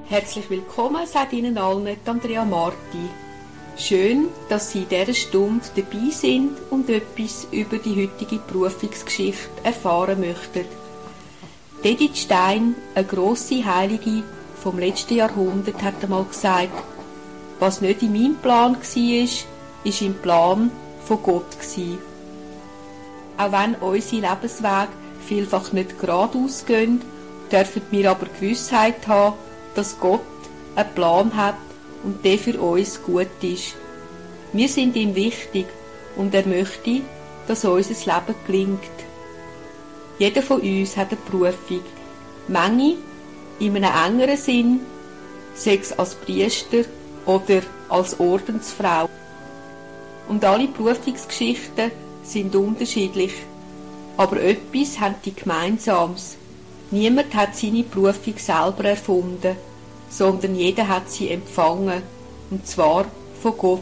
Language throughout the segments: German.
Herzlich willkommen, sagt Ihnen allen Andrea Marti. Schön, dass Sie in dieser Stunde dabei sind und etwas über die heutige Berufungsgeschichte erfahren möchten. Edith Stein, eine grosse Heilige vom letzten Jahrhundert, hat einmal gesagt, was nicht in meinem Plan war, ist im Plan von Gott gewesen. Auch wenn unsere Lebenswege vielfach nicht geradeaus gehen, dürfen wir aber Gewissheit haben, dass Gott einen Plan hat und der für uns gut ist. Wir sind ihm wichtig und er möchte, dass unser Leben gelingt. Jeder von uns hat eine Berufung. Manche in einem engeren Sinn, sei es als Priester oder als Ordensfrau. Und alle Berufungsgeschichten sind unterschiedlich. Aber etwas haben die Gemeinsames. Niemand hat seine Berufung selber erfunden, sondern jeder hat sie empfangen, und zwar von Gott.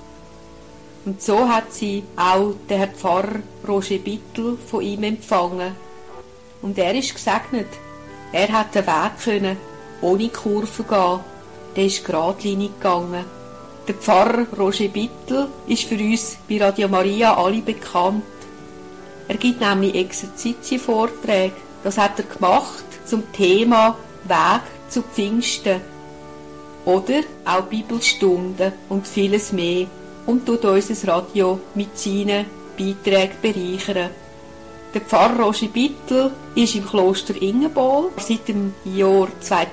Und so hat sie auch der Herr Pfarrer Roger Bittel von ihm empfangen. Und er ist gesegnet. Er hat den Weg können, ohne Kurven gehen. Der ist geradlinig gegangen. Der Pfarrer Roger Bittel ist für uns bei Radio Maria alle bekannt. Er gibt nämlich Exerzitienvorträge. Das hat er gemacht zum Thema Weg zu Pfingsten. Oder auch Bibelstunden und vieles mehr. Und tut unser Radio mit seinen Beiträgen bereichern. Der Pfarrer Roger Bittel ist im Kloster Ingenbol seit dem Jahr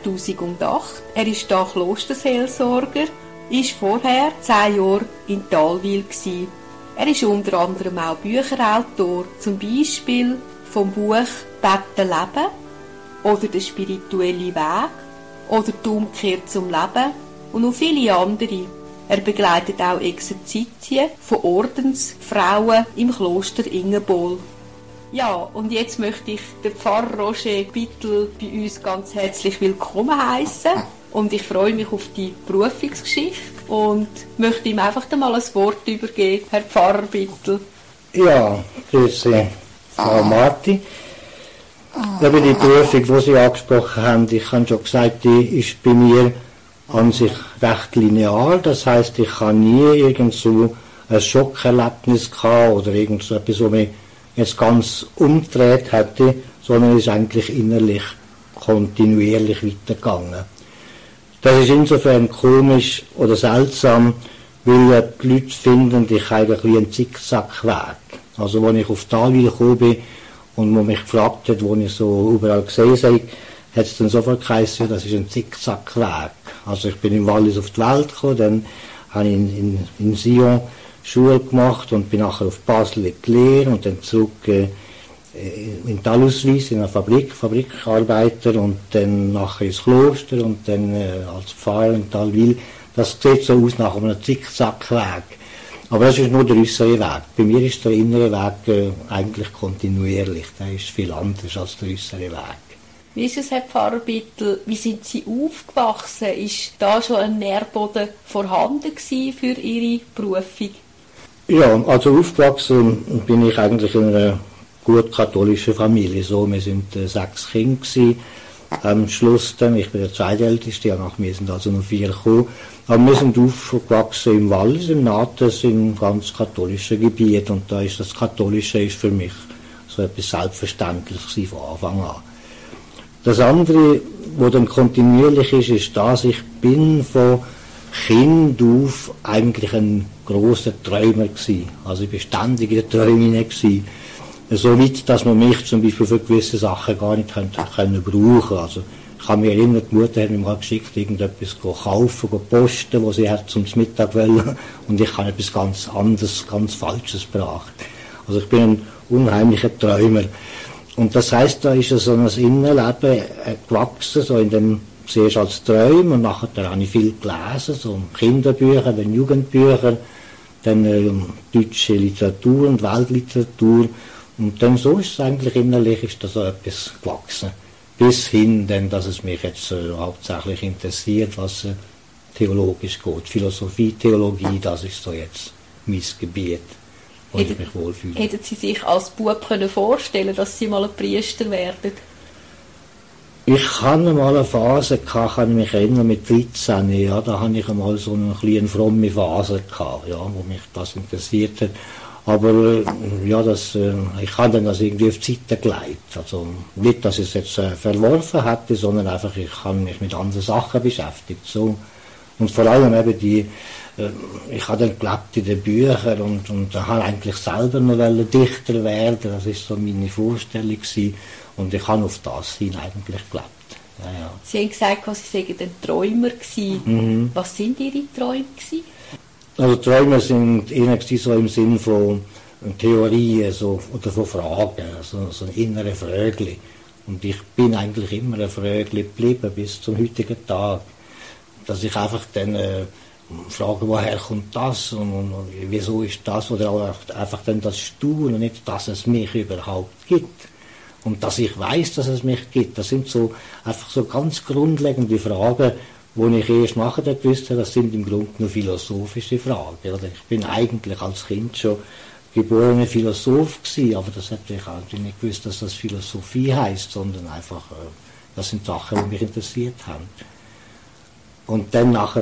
2008. Er ist da Klosterseelsorger, ist vorher 10 Jahre in Thalwil gsi. Er ist unter anderem auch Bücherautor, zum Beispiel vom Buch «Beten leben» oder «Der spirituelle Weg» oder «Die Umkehr zum Leben» und noch viele andere. Er begleitet auch Exerzitien von Ordensfrauen im Kloster Ingenbol. Ja, und jetzt möchte ich den Pfarrer Roger Bittel bei uns ganz herzlich willkommen heißen. Und ich freue mich auf die Berufungsgeschichte und möchte ihm einfach mal ein Wort übergeben, Herr Pfarrer Bittel. Ja, grüße Frau Marti. Über die Berufung, die Sie angesprochen haben, ich habe schon gesagt, die ist bei mir an sich recht linear. Das heisst, ich habe nie irgend so ein Schockerlebnis gehabt oder irgend so etwas, was mich jetzt ganz umgedreht hätte, sondern es ist eigentlich innerlich kontinuierlich weitergegangen. Das ist insofern komisch oder seltsam, weil die Leute finden, ich habe eigentlich wie einen Zickzackweg. Also, als ich auf Thalwil gekommen bin und man mich gefragt hat, wo ich so überall gesehen habe, hat es dann sofort geheißen, ja, das ist ein Zickzackweg. Also, ich bin im Wallis auf die Welt gekommen, dann habe ich in Sion Schule gemacht und bin nachher auf Basel gelehrt und dann zurück in Taluswies in einer Fabrikarbeiter und dann nachher ins Kloster und dann als Pfarrer in Thalwil. Das sieht so aus nach einem Zickzackweg. Aber das ist nur der äußere Weg. Bei mir ist der innere Weg eigentlich kontinuierlich. Der ist viel anders als der äußere Weg. Wie ist es, Herr Pfarrer Bittel? Wie sind Sie aufgewachsen? Ist da schon ein Nährboden vorhanden gewesen für Ihre Berufung? Ja, also aufgewachsen bin ich eigentlich in einer gut katholischen Familie. So, wir sind 6 Kinder gewesen. Am Schluss dann, ich bin der zweitälteste, nach mir sind also noch 4 gekommen. Aber wir sind aufgewachsen im Wallis, im Nates, im ganz katholischen Gebiet. Und da ist das Katholische ist für mich so etwas Selbstverständliches von Anfang an. Das andere, was dann kontinuierlich ist das, ich bin von Kind auf eigentlich ein grosser Träumer gewesen. Also ich war ständig in der Träume gewesen. So weit, dass man mich zum Beispiel für gewisse Sachen gar nicht können brauchen. Also ich kann mich erinnern, die Mutter hat mir mal geschickt, irgendetwas kaufen, posten, was sie hat zum Mittag wollen. Und ich habe etwas ganz anderes, ganz Falsches gebracht. Also ich bin ein unheimlicher Träumer. Und das heisst, da ist so ein Innenleben gewachsen, so in dem, zuerst als Träume, und nachher habe ich viel gelesen, so Kinderbücher, dann Jugendbücher, dann deutsche Literatur und Weltliteratur. Und dann so ist es eigentlich innerlich, ist da so etwas gewachsen. Bis hin, denn, dass es mich jetzt hauptsächlich interessiert, was theologisch geht. Philosophie, Theologie, das ist so jetzt mein Gebiet, wo ich mich wohlfühle. Hätten Sie sich als Bub vorstellen können, dass Sie mal ein Priester werden? Ich hatte mal eine Phase, kann ich mich erinnern, mit 13, ja, da hatte ich einmal so eine kleine fromme Phase gehabt, ja, wo mich das interessiert hat. Aber ja, ich habe dann das irgendwie auf die Seite gelegt. Also nicht, dass ich es jetzt verworfen hätte, sondern einfach, ich habe mich mit anderen Sachen beschäftigt. So. Und vor allem eben ich habe dann gelebt in den Büchern und habe eigentlich selber noch Dichter werden. Das war so meine Vorstellung gewesen. Und ich habe auf das hin eigentlich gelebt. Ja, ja. Sie haben gesagt, Sie seien ein Träumer gewesen. Mhm. Was sind Ihre Träume gewesen? Also Träume sind eher so im Sinn von Theorien oder von Fragen, so ein innerer Frögli. Und ich bin eigentlich immer ein Frögli geblieben bis zum heutigen Tag. Dass ich einfach dann frage, woher kommt das und wieso ist das, oder auch einfach dann das Staunen und nicht, dass es mich überhaupt gibt. Und dass ich weiß, dass es mich gibt. Das sind einfach so ganz grundlegende Fragen, wo ich erst nachher gewusst habe, das sind im Grunde nur philosophische Fragen. Oder? Ich bin eigentlich als Kind schon geborener Philosoph gewesen, aber das hätte ich auch nicht gewusst, dass das Philosophie heißt, sondern einfach, das sind Sachen, die mich interessiert haben. Und dann nachher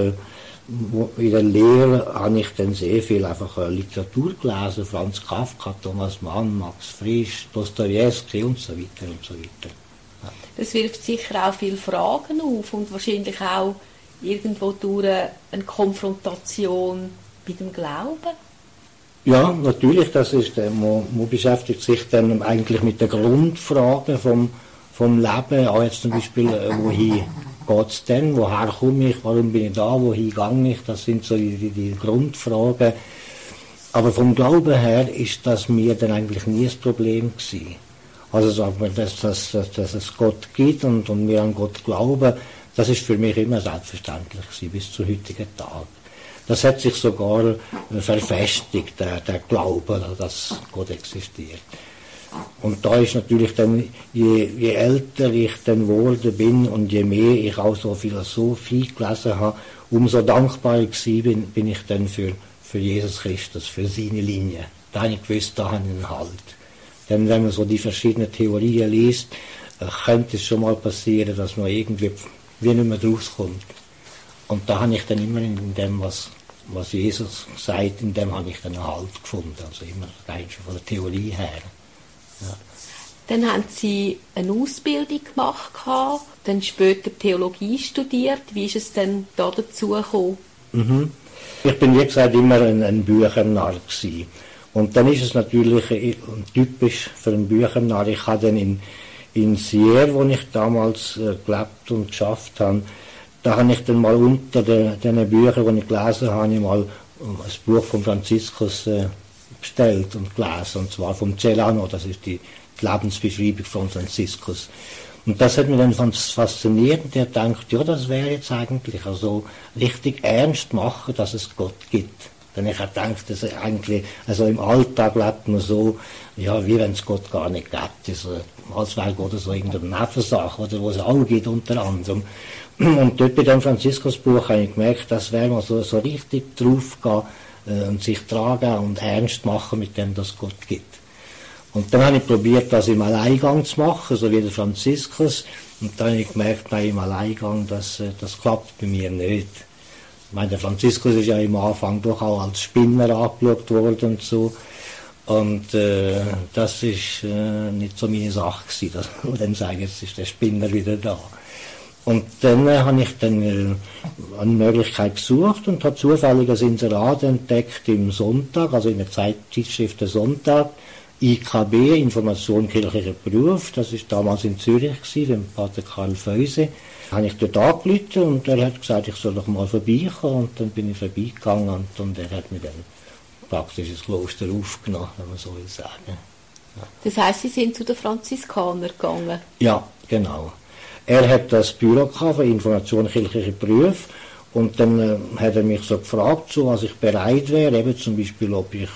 in der Lehre habe ich dann sehr viel einfach Literatur gelesen, Franz Kafka, Thomas Mann, Max Frisch, Dostojewski und so weiter und so weiter. Ja. Das wirft sicher auch viele Fragen auf und wahrscheinlich auch irgendwo durch eine Konfrontation mit dem Glauben. Ja, natürlich, das ist, man beschäftigt sich dann eigentlich mit den Grundfragen vom Leben, auch jetzt zum Beispiel, wohin geht es denn, woher komme ich, warum bin ich da, wohin gehe ich, das sind so die Grundfragen. Aber vom Glauben her ist das mir dann eigentlich nie das Problem gewesen. Also sagen wir, dass es Gott gibt und wir an Gott glauben, das ist für mich immer selbstverständlich gewesen, bis zum heutigen Tag. Das hat sich sogar verfestigt, der Glaube, dass Gott existiert. Und da ist natürlich dann, je älter ich dann geworden bin und je mehr ich auch so Philosophie gelesen habe, umso dankbarer bin ich dann für Jesus Christus, für seine Linie. Da habe ich gewusst, da habe ich einen Halt. Denn wenn man so die verschiedenen Theorien liest, könnte es schon mal passieren, dass man irgendwie wie nicht mehr rauskommt. Und da habe ich dann immer in dem, was Jesus sagt, in dem habe ich dann einen Halt gefunden. Also immer rein schon von der Theorie her. Ja. Dann haben Sie eine Ausbildung gemacht, dann später Theologie studiert. Wie ist es denn da dazu gekommen? Mhm. Ich bin, wie gesagt, immer ein Büchernarr gewesen. Und dann ist es natürlich typisch für einen Büchernarr. Ich habe dann in Sierre, wo ich damals gelebt und geschafft habe, da habe ich dann mal unter den Büchern, die ich gelesen habe, mal ein Buch von Franziskus bestellt und gelesen, und zwar vom Celano, das ist die Lebensbeschreibung von Franziskus. Und das hat mich dann fasziniert und ich dachte, ja, das wäre jetzt eigentlich also richtig ernst machen, dass es Gott gibt. Denn ich habe gedacht, dass eigentlich, also im Alltag lebt man so, ja, wie wenn es Gott gar nicht gibt. Also, als wäre Gott so irgendeine Nebensache, oder wo es auch gibt unter anderem. Und dort bei dem Franziskusbuch habe ich gemerkt, das wäre mal so richtig drauf gehen und sich tragen und ernst machen mit dem, dass Gott gibt. Und dann habe ich probiert, das im Alleingang zu machen, so wie der Franziskus. Und dann habe ich gemerkt, nein, im Alleingang, das klappt bei mir nicht. Ich meine, der Franziskus ist ja im Anfang doch auch als Spinner angeschaut worden und so. Und das ist nicht so meine Sache gewesen. Und dann sagen, jetzt ist der Spinner wieder da. Und dann habe ich dann eine Möglichkeit gesucht und habe zufällig ein Inserat entdeckt im Sonntag, also in der Zeitschrift der Sonntag, IKB, Information kirchlicher Beruf, das ist damals in Zürich gewesen, beim Pater Karl Feuse. Habe ich dort angerufen und er hat gesagt, ich soll doch mal vorbeikommen, und dann bin ich vorbeigegangen und er hat mich dann praktisch ins Kloster aufgenommen, wenn man so will sagen. Ja. Das heisst, Sie sind zu den Franziskanern gegangen? Ja, genau. Er hat das Büro gehabt für Information kirchlicher Berufe und dann hat er mich so gefragt, so, was ich bereit wäre, eben zum Beispiel, ob ich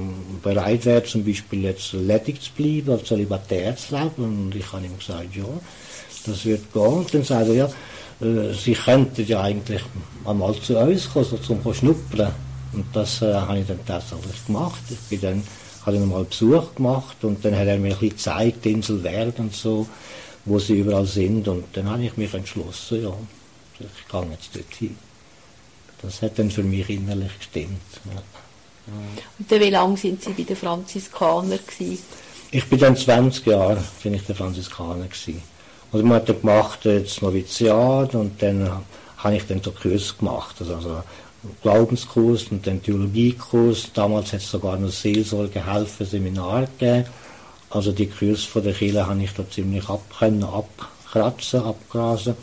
bereit wäre, zum Beispiel jetzt ledig zu bleiben, oder zölibatär zu leben, und ich habe ihm gesagt, ja, das wird gehen. Und dann sagt er, ja, Sie könnten ja eigentlich einmal zu uns kommen, so zum Schnuppern. Und das habe ich dann tatsächlich gemacht. Habe dann mal Besuch gemacht und dann hat er mir ein bisschen gezeigt, die Insel Werd und so. wo sie überall sind. Und dann habe ich mich entschlossen, ja, ich gehe jetzt dorthin. Das hat dann für mich innerlich gestimmt. Ja. Und dann, wie lange sind Sie bei den Franziskanern gewesen? Ich bin dann 20 Jahre, bin ich der Franziskaner gewesen. Also man hat dann gemacht, das Noviziat, und dann habe ich dann den Kurs gemacht, also Glaubenskurs und dann Theologiekurs. Damals hat es sogar noch Seelsorge, Helfen, Seminar gegeben. Also die Kurse von der Kirche habe ich da ziemlich abkratzen, abgrasen.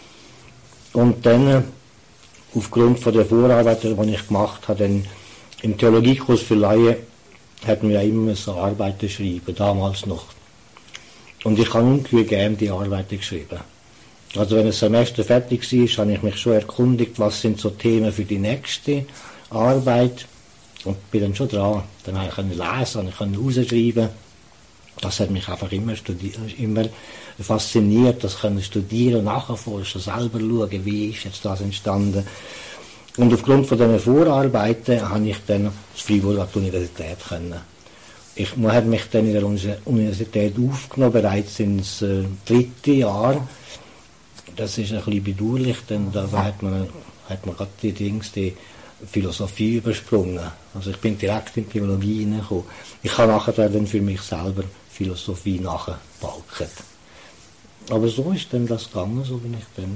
Und dann, aufgrund von der Vorarbeit, die ich gemacht habe, dann im Theologiekurs für Laien, hatten wir ja immer so Arbeiten schreiben, damals noch. Und ich habe ungeheuer gerne die Arbeiten geschrieben. Also wenn das Semester fertig war, habe ich mich schon erkundigt, was sind so Themen für die nächste Arbeit. Und bin dann schon dran. Dann habe ich lesen, ich konnte rausschreiben. Das hat mich einfach immer fasziniert, das können studieren, nachforschen, selber schauen, wie ist jetzt das entstanden. Und aufgrund von diesen Vorarbeiten habe ich dann das Freiburg an die Universität können. Man hat mich dann in der Universität aufgenommen, bereits ins 3. Jahr. Das ist ein bisschen bedauerlich, denn da hat man gerade die Philosophie übersprungen. Also ich bin direkt in die Theologie hineingekommen. Ich habe nachher dann für mich selber Philosophie nachgebalkt. Aber so ist dann das gegangen, so bin ich dann.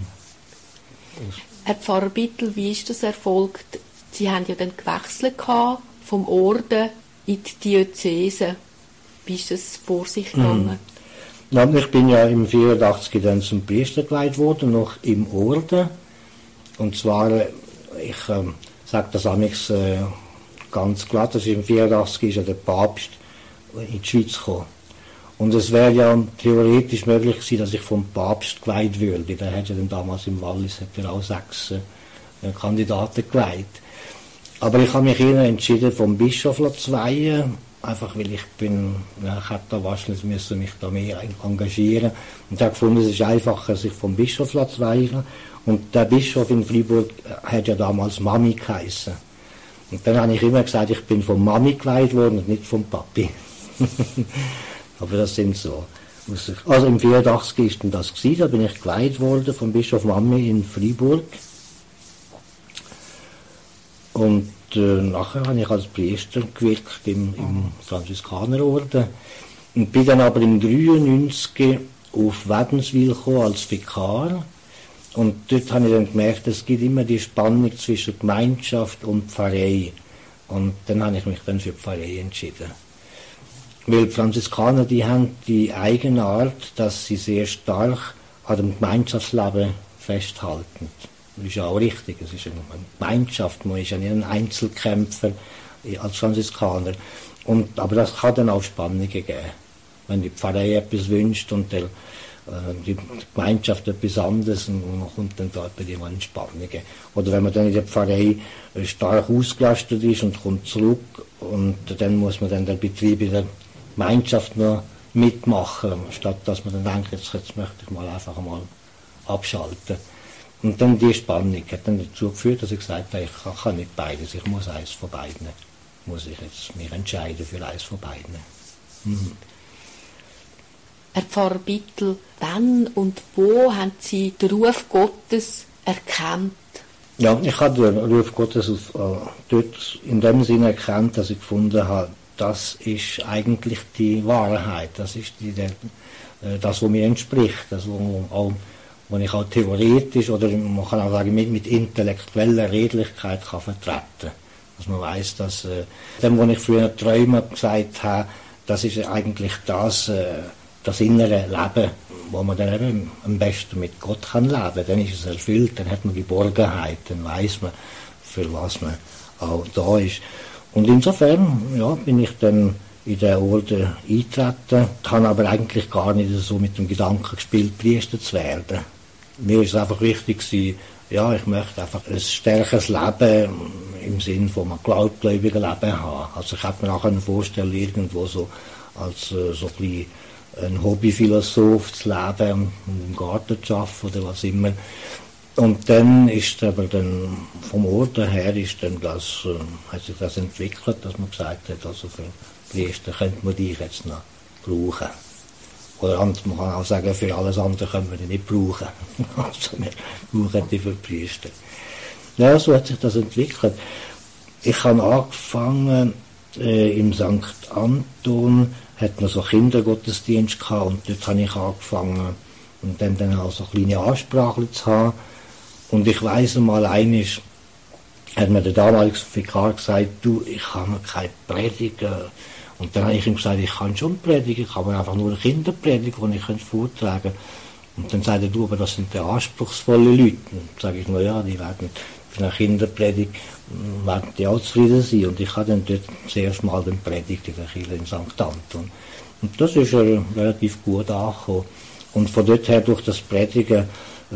Herr Pfarrer Bittel, wie ist das erfolgt? Sie haben ja dann gewechselt vom Orden in die Diözese. Wie ist das vor sich gegangen? Ja, ich bin ja im 84 dann zum Priester geweiht worden, noch im Orden. Und zwar, ich sage das amigs ganz glatt, also im 84 ist ja der Papst in die Schweiz gekommen. Und es wäre ja theoretisch möglich gewesen, dass ich vom Papst geweiht würde. Der hat ja dann damals im Wallis auch 6 Kandidaten geweiht. Aber ich habe mich eher entschieden, vom Bischof zu weihen, einfach weil ich hätte da wahrscheinlich müssen mich da mehr engagieren. Und ich habe gefunden, es ist einfacher, sich vom Bischof zu weihen. Und der Bischof in Freiburg hat ja damals Mami geheissen. Und dann habe ich immer gesagt, ich bin von Mami geweiht worden und nicht vom Papi. Aber das sind so. Also im 84 ist dann das gewesen, da bin ich geweiht worden vom Bischof Mami in Freiburg. Und nachher habe ich als Priester gewirkt im Franziskanerorden. Und bin dann aber im 93 auf Wädenswil gekommen als Vikar. Und dort habe ich dann gemerkt, es gibt immer die Spannung zwischen Gemeinschaft und Pfarrei. Und dann habe ich mich dann für die Pfarrei entschieden. Weil die Franziskaner, die haben die eigene Art, dass sie sehr stark an dem Gemeinschaftsleben festhalten. Das ist ja auch richtig, es ist eine Gemeinschaft, man ist ja nicht ein Einzelkämpfer als Franziskaner. Aber das kann dann auch Spannungen geben. Wenn die Pfarrei etwas wünscht und die Gemeinschaft etwas anderes, und man kommt dann dort bei dem an Spannungen. Oder wenn man dann in der Pfarrei stark ausgelastet ist und kommt zurück, und dann muss man dann den Betrieb in der Gemeinschaft noch mitmachen, statt dass man dann denkt, jetzt möchte ich mal einfach mal abschalten. Und dann die Spannung hat dann dazu geführt, dass ich gesagt habe, ich kann nicht beides, ich muss eins von beiden. Muss ich jetzt mich entscheiden für eins von beiden. Herr Pfarrer Bittel, wann und wo haben Sie den Ruf Gottes erkannt? Ja, ich habe den Ruf Gottes dort in dem Sinne erkannt, dass ich gefunden habe, das ist eigentlich die Wahrheit, das ist das, was mir entspricht, das, was ich auch theoretisch oder man kann auch sagen, mit intellektueller Redlichkeit kann vertreten. Dass man weiss, dass dem, was ich früher Träume gesagt habe, das ist eigentlich das innere Leben, wo man dann eben am besten mit Gott kann leben. Dann ist es erfüllt, dann hat man Geborgenheit, dann weiss man, für was man auch da ist. Und insofern, ja, bin ich dann in den Orden eingetreten, habe aber eigentlich gar nicht so mit dem Gedanken gespielt, Priester zu werden. Mir ist es einfach wichtig gewesen, ja, ich möchte einfach ein stärkeres Leben im Sinn von einem gläubigen Leben haben. Also ich hätte mir auch vorstellen, irgendwo so als so ein bisschen ein Hobbyphilosoph zu leben und im Garten zu arbeiten oder was immer. Und dann ist aber dann vom Orden her ist dann hat sich das entwickelt, dass man gesagt hat, also für Priester könnte man dich jetzt noch brauchen. Oder man kann auch sagen, für alles andere können wir die nicht brauchen. Also wir brauchen die für die Priester. Ja, so hat sich das entwickelt. Ich habe angefangen, im St. Anton hat man so Kindergottesdienst gehabt und dort habe ich angefangen und dann auch so kleine Ansprachen zu haben. Und ich weiss mal, eines hat mir der damalige Vikar gesagt, du, ich kann keine predigen. Und dann habe ich ihm gesagt, ich kann schon predigen, ich kann einfach nur eine Kinderpredigung, die ich vortragen kann. Und dann sagt er, du, aber das sind die anspruchsvolle Leute. Und dann sage ich, na ja, die werden für eine Kinderpredigt werden die auch zufrieden sein. Und ich habe dann dort zuerst mal den Predigt in der Kirche in St. Anton. Und das ist relativ gut angekommen. Und von dort her, durch das Predigen,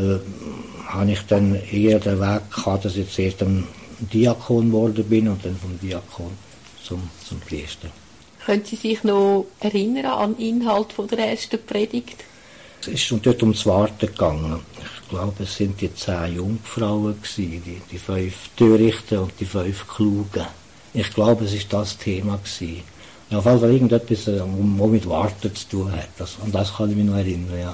habe ich dann eher den Weg gehabt, dass ich zuerst ein Diakon geworden bin und dann vom Diakon zum Priester. Können Sie sich noch erinnern an den Inhalt von der ersten Predigt? Es ist dort ums Warten gegangen. Ich glaube, es sind die 10 Jungfrauen gewesen, die 5 Törichten und die 5 Klugen. Ich glaube, es ist das Thema gewesen. Ja, auf jeden Fall irgendetwas, was mit Warten zu tun hat. An das kann ich mich noch erinnern, ja.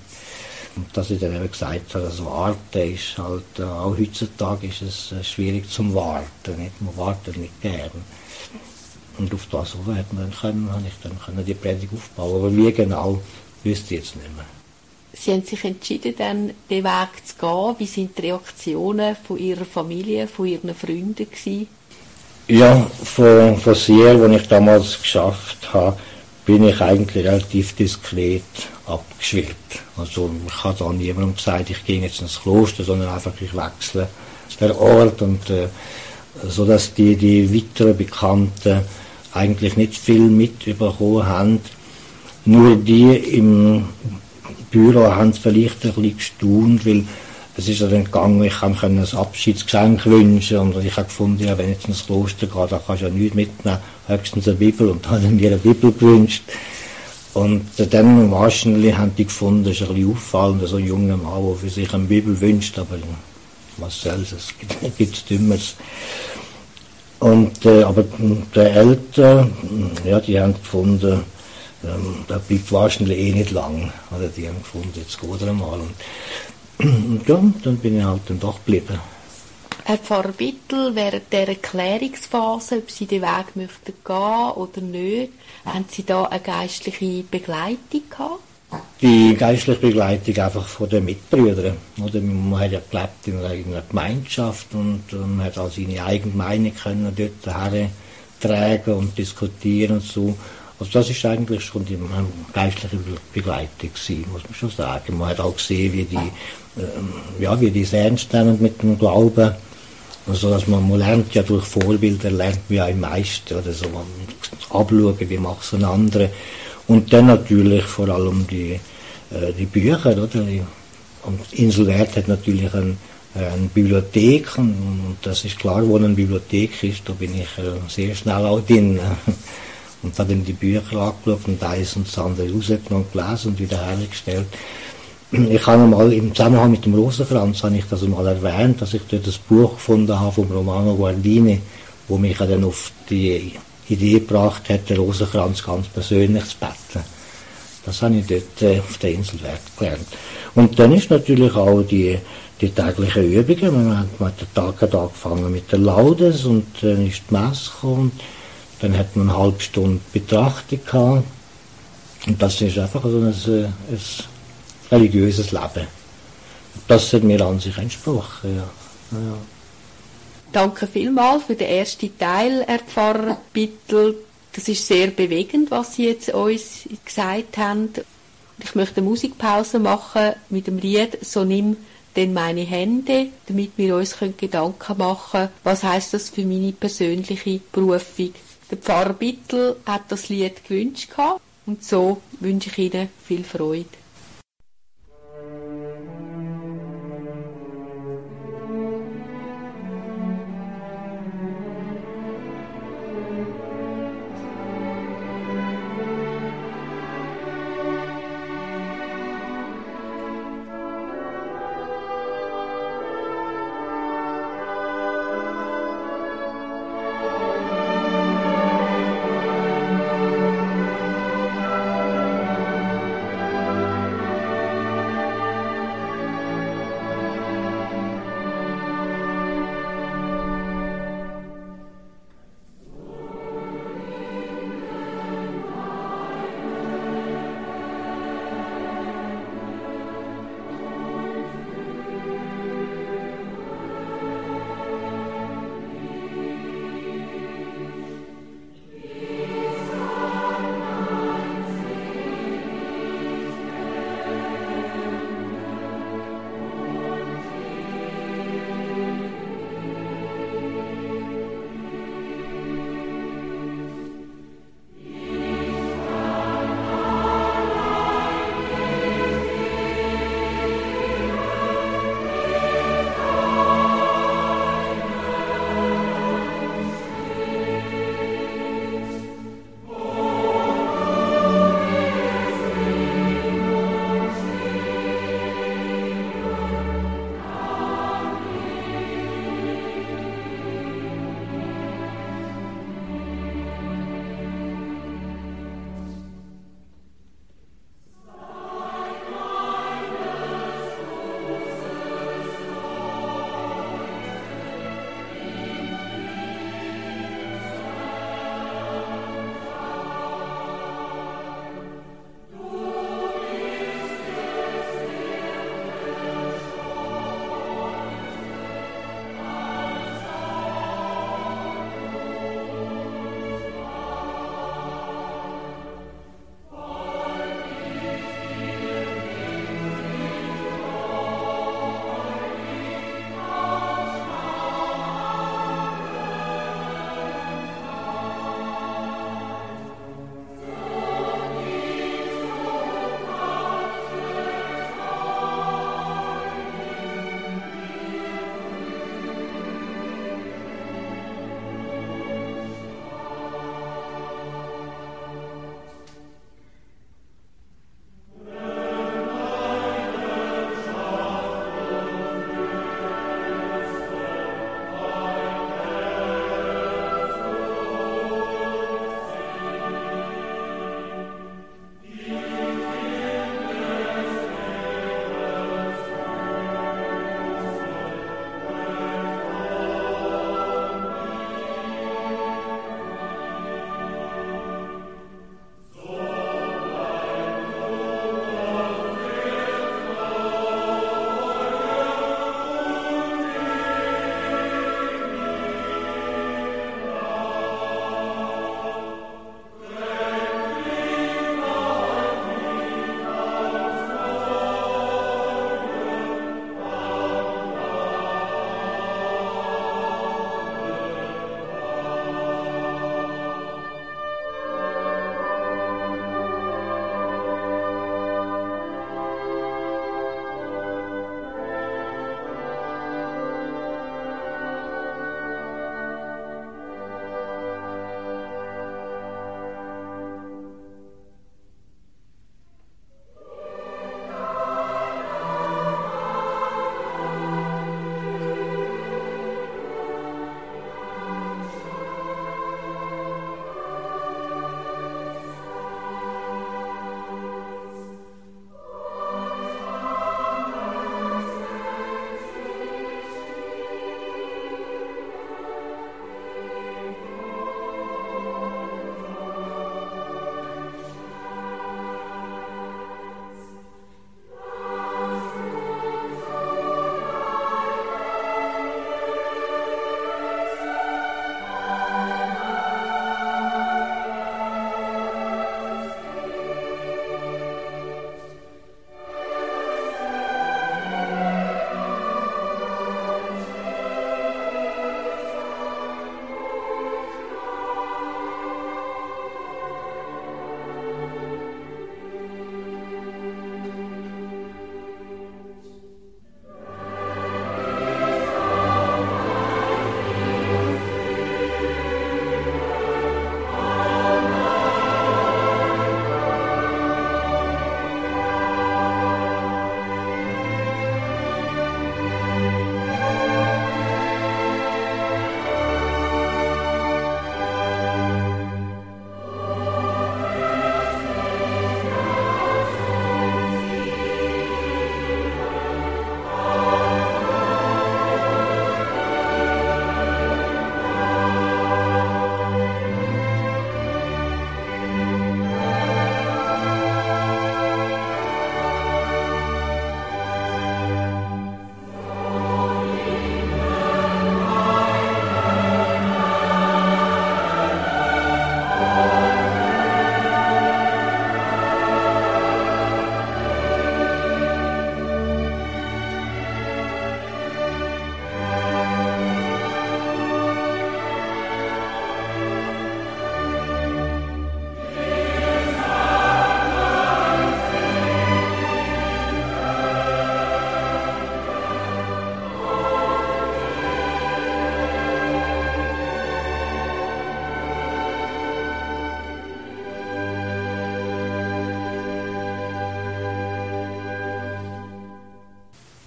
Und dass ich dann eben gesagt habe, das Warten ist halt, auch heutzutage ist es schwierig zum Warten, nicht? Man wartet nicht gern. Und auf das habe ich dann die Predigt aufbauen. Aber wie genau, wüsste ich jetzt nicht mehr. Sie haben sich entschieden, dann den Weg zu gehen. Wie sind die Reaktionen von Ihrer Familie, von Ihren Freunden gewesen? Ja, von sehr, als ich damals geschafft habe, bin ich eigentlich relativ diskret abgeschwirrt. Also ich habe da niemandem gesagt, ich gehe jetzt ins Kloster, sondern einfach, ich wechsle den Ort und so dass die weiteren Bekannten eigentlich nicht viel mitbekommen haben. Nur die im Büro haben vielleicht ein bisschen gestaunt, weil es ist ja dann gegangen, ich konnte ein Abschiedsgeschenk wünschen und ich habe gefunden, ja, wenn ich jetzt ins Kloster gehe, da kannst du ja nichts mitnehmen, höchstens eine Bibel, und dann haben mir eine Bibel gewünscht. Und dann wahrscheinlich haben die gefunden, das ist ein bisschen auffallend, so ein junger Mann, der für sich eine Bibel wünscht, aber was soll's, es gibt Dümmeres. Und, aber die Eltern, ja, die haben gefunden, da bleibt wahrscheinlich eh nicht lang. Oder die haben gefunden, jetzt geht er mal. Und ja, dann bin ich halt dann doch geblieben. Herr Pfarrer Bittel, während der Erklärungsphase, ob Sie den Weg möchten gehen oder nicht, haben Sie da eine geistliche Begleitung gehabt? Die geistliche Begleitung einfach von den Mitbrüdern. Oder man hat ja gelebt in einer Gemeinschaft und man hat auch seine eigene Meinung können dort hertragen und diskutieren und so. Also das ist eigentlich schon die geistliche Begleitung gewesen, muss man schon sagen. Man hat auch gesehen, wie die es ernst nehmen mit dem Glauben. Also dass man lernt ja durch Vorbilder, lernt man ja am meisten, oder so, man abschauen, wie macht es ein anderer. Und dann natürlich vor allem die Bücher, oder? Und Inselwert hat natürlich eine Bibliothek, und das ist klar, wo eine Bibliothek ist, da bin ich sehr schnell auch drin. Und habe dann die Bücher angeschaut und eins und das andere rausgenommen, gelesen und wieder hergestellt. Ich habe mal im Zusammenhang mit dem Rosenkranz, habe ich das mal erwähnt, dass ich dort ein Buch gefunden habe von Romano Guardini, wo mich dann auf die Idee gebracht hat, den Rosenkranz ganz persönlich zu beten. Das habe ich dort auf der Inselwert gelernt. Und dann ist natürlich auch die täglichen Übungen. Man hat den Tag angefangen mit der Laudes und dann ist die Messe gekommen. Dann hat man eine halbe Stunde Betrachtung gehabt. Und das ist einfach so ein religiöses Leben. Das hat mir an sich entsprochen, ja. Ja. Danke vielmals für den ersten Teil, Herr Pfarrer Bittel. Das ist sehr bewegend, was Sie jetzt uns gesagt haben. Ich möchte eine Musikpause machen mit dem Lied «So nimm denn meine Hände», damit wir uns Gedanken machen können, was heisst das für meine persönliche Berufung. Der Pfarrer Bittel hat das Lied gewünscht und so wünsche ich Ihnen viel Freude.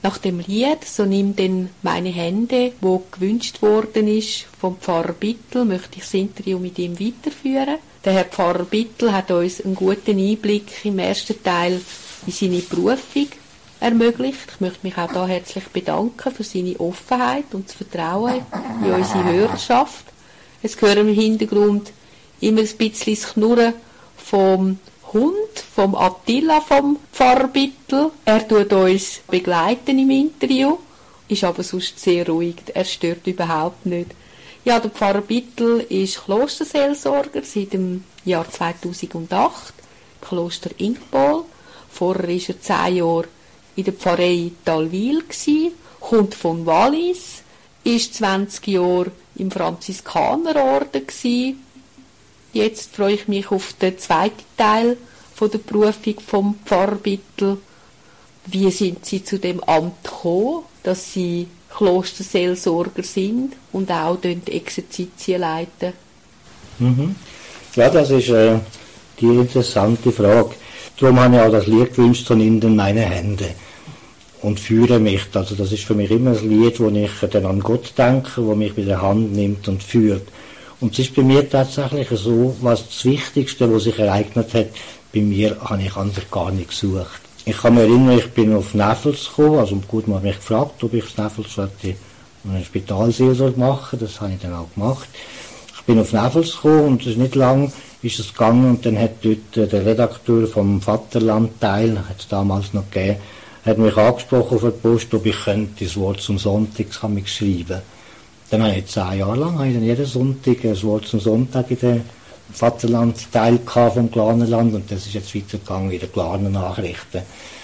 nach dem Lied «So nimm denn meine Hände», wo gewünscht worden ist vom Pfarrer Bittel, möchte ich das Interview mit ihm weiterführen. Der Herr Pfarrer Bittel hat uns einen guten Einblick im ersten Teil in seine Berufung ermöglicht. Ich möchte mich auch da herzlich bedanken für seine Offenheit und das Vertrauen in unsere Hörerschaft. Es hören im Hintergrund immer ein bisschen das Knurren vom Hund, vom Attila, vom Pfarrer Bittel. Er tut uns begleiten im Interview, ist aber sonst sehr ruhig, er stört überhaupt nicht. Ja, der Pfarrer Bittel ist Klosterseelsorger seit dem Jahr 2008, Kloster Ingpol. Vorher war er 10 Jahre in der Pfarrei Talwil, kommt von Wallis, ist 20 Jahre im Franziskanerorden gsi. Jetzt freue ich mich auf den zweiten Teil von der Berufung vom Pfarrer Bittel. Wie sind Sie zu dem Amt gekommen, dass Sie Klosterseelsorger sind und auch die Exerzitien leiten? Ja, das ist die interessante Frage. Darum habe ich auch das Lied gewünscht, «So nimm denn meine Hände» und führe mich. Also das ist für mich immer ein Lied, wo ich dann an Gott denke, wo mich bei der Hand nimmt und führt. Und es ist bei mir tatsächlich so, was das Wichtigste, was sich ereignet hat, bei mir habe ich eigentlich gar nicht gesucht. Ich kann mich erinnern, ich bin auf Neffels gekommen, also gut, man hat mich gefragt, ob ich auf Neffels eine Spitalseelsorge machen, das habe ich dann auch gemacht. Ich bin auf Neffels gekommen und es ist nicht lang, ist es gegangen und dann hat dort der Redakteur vom Vaterlandteil, hat es damals noch gegeben, hat mich angesprochen auf der Post, ob ich könnte das Wort zum Sonntag schreiben. Dann habe ich 10 Jahre lang habe ich dann jeden Sonntag das Wort zum Sonntag in den Vaterlandteil vom Glarnerland und das ist jetzt weitergegangen in den Glarner Nachrichten.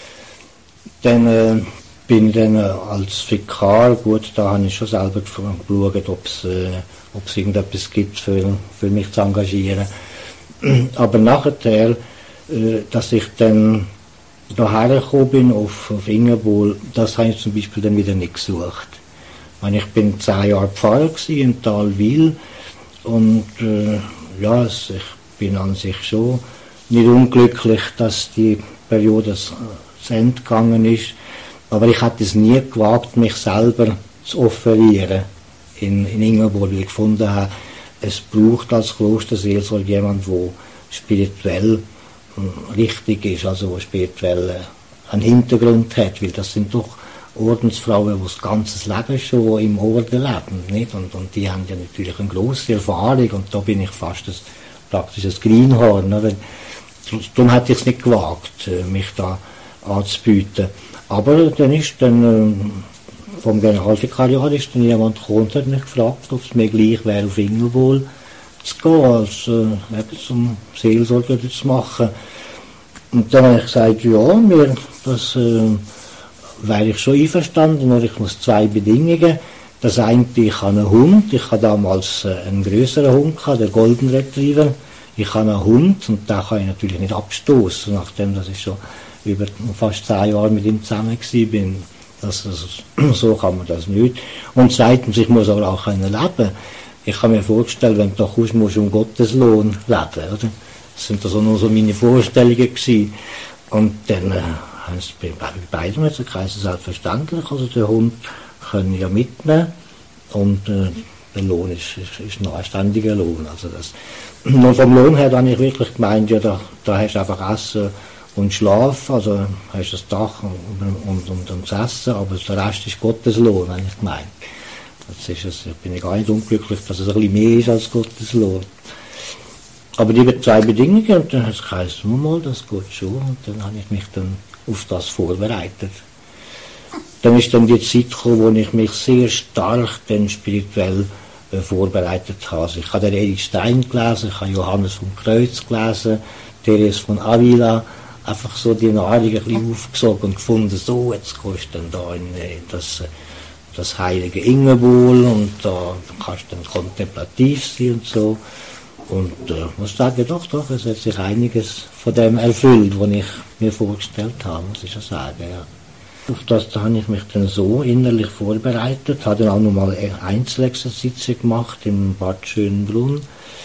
Dann bin ich dann als Vikar, gut, da habe ich schon selber geschaut, ob es irgendetwas gibt für mich zu engagieren. Aber nachher, dass ich dann hierher gekommen bin auf Ingerbol, das habe ich zum Beispiel dann wieder nicht gesucht. Ich bin 10 Jahre Pfarrer in Talwil und ja, ich bin an sich schon nicht unglücklich, dass die Periode zu Ende gegangen ist, aber ich hätte es nie gewagt, mich selber zu offerieren in Ingerbol, weil ich gefunden habe, es braucht als Klosterseelsorger jemand, der spirituell richtig ist, also der spirituell einen Hintergrund hat, weil das sind doch Ordensfrauen, die das ganze Leben schon im Orden leben, nicht? Und die haben ja natürlich eine grosse Erfahrung und da bin ich fast praktisch ein Greenhorn. Oder? Darum hätte ich es nicht gewagt, mich da anzubieten. Aber dann ist vom Generalvikariat ist dann jemand gekommen und hat mich gefragt, ob es mir gleich wäre, auf Ingerbol zu gehen, als zum Seelsorger zu machen. Und dann habe ich gesagt, ja, das wäre ich schon einverstanden, nur ich muss 2 Bedingungen. Das eine, ich habe einen Hund, ich habe damals einen grösseren Hund gehabt, den Golden Retriever. Ich habe einen Hund und den kann ich natürlich nicht abstoßen, nachdem dass ich schon über fast 10 Jahre mit ihm zusammen bin. So kann man das nicht. Und zweitens, ich muss aber auch leben können. Ich habe mir vorgestellt, wenn du da kommst, musst du um Gottes Lohn leben, oder? Das sind also nur so meine Vorstellungen gewesen. Und dann haben es bei beiden jetzt selbstverständlich, also der Hund können ja mitnehmen und der Lohn ist ein anständiger Lohn. Also das, nur vom Lohn her habe ich wirklich gemeint, ja, da hast du einfach Essen und Schlaf, also hast das Dach und das Essen, aber der Rest ist Gottes Lohn, habe ich gemeint. Jetzt bin ich gar nicht unglücklich, dass es ein bisschen mehr ist als Gottes Lohn. Aber die 2 Bedingungen, und dann heisst es mal, das geht schon, und dann habe ich mich dann auf das vorbereitet. Dann ist dann die Zeit gekommen, wo ich mich sehr stark dann spirituell vorbereitet habe. Also ich habe den Erich Stein gelesen, ich habe Johannes vom Kreuz gelesen, Therese von Avila, einfach so die Nahrung ein bisschen aufgesogen und gefunden, so, jetzt gehst du dann da in das heilige Ingerbol und da kannst du dann kontemplativ sein und so. Und muss sagen, doch, es hat sich einiges von dem erfüllt, was ich mir vorgestellt habe, muss ich ja sagen. Ja. Auf das habe ich mich dann so innerlich vorbereitet, habe dann auch nochmal Einzelexerzitien gemacht im Bad Schönbrunn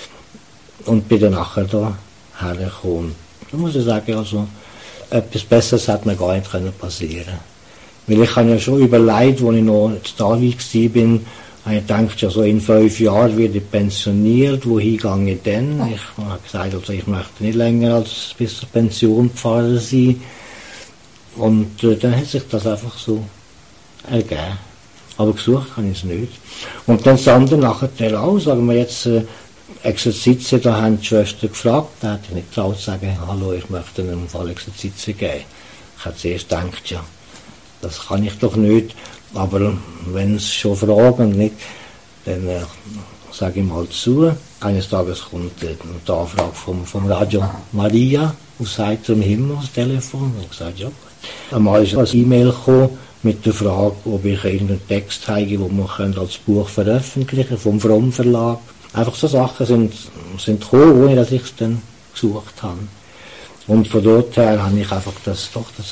und bin dann nachher da hergekommen. Da muss ich sagen, also etwas Besseres hat mir gar nicht passieren können. Weil ich habe ja schon überlegt, als ich noch in Davik war, ich dachte ja so, in 5 Jahren werde ich pensioniert, wohin gehe ich denn? Ich habe gesagt, also ich möchte nicht länger als bis zur Pension Pfarrer sein. Und dann hat sich das einfach so ergeben. Aber gesucht habe ich es nicht. Und dann das andere nachher auch, sagen wir jetzt, Exerzitien, da haben die Schwestern gefragt, da hätte ich nicht getraut zu sagen, hallo, ich möchte einen Fall Exerzitien geben. Ich habe zuerst gedacht, ja, das kann ich doch nicht, aber wenn sie schon fragen, nicht, dann sage ich mal zu. Eines Tages kommt die Anfrage vom Radio Maria aus heiterem Himmel, das Telefon, und ich sage, ja, einmal ist eine E-Mail gekommen mit der Frage, ob ich irgendeinen Text habe, den wir als Buch veröffentlichen können, vom Fromm Verlag. Einfach so Sachen sind gekommen, ohne dass ich es dann gesucht habe. Und von dort her habe ich einfach das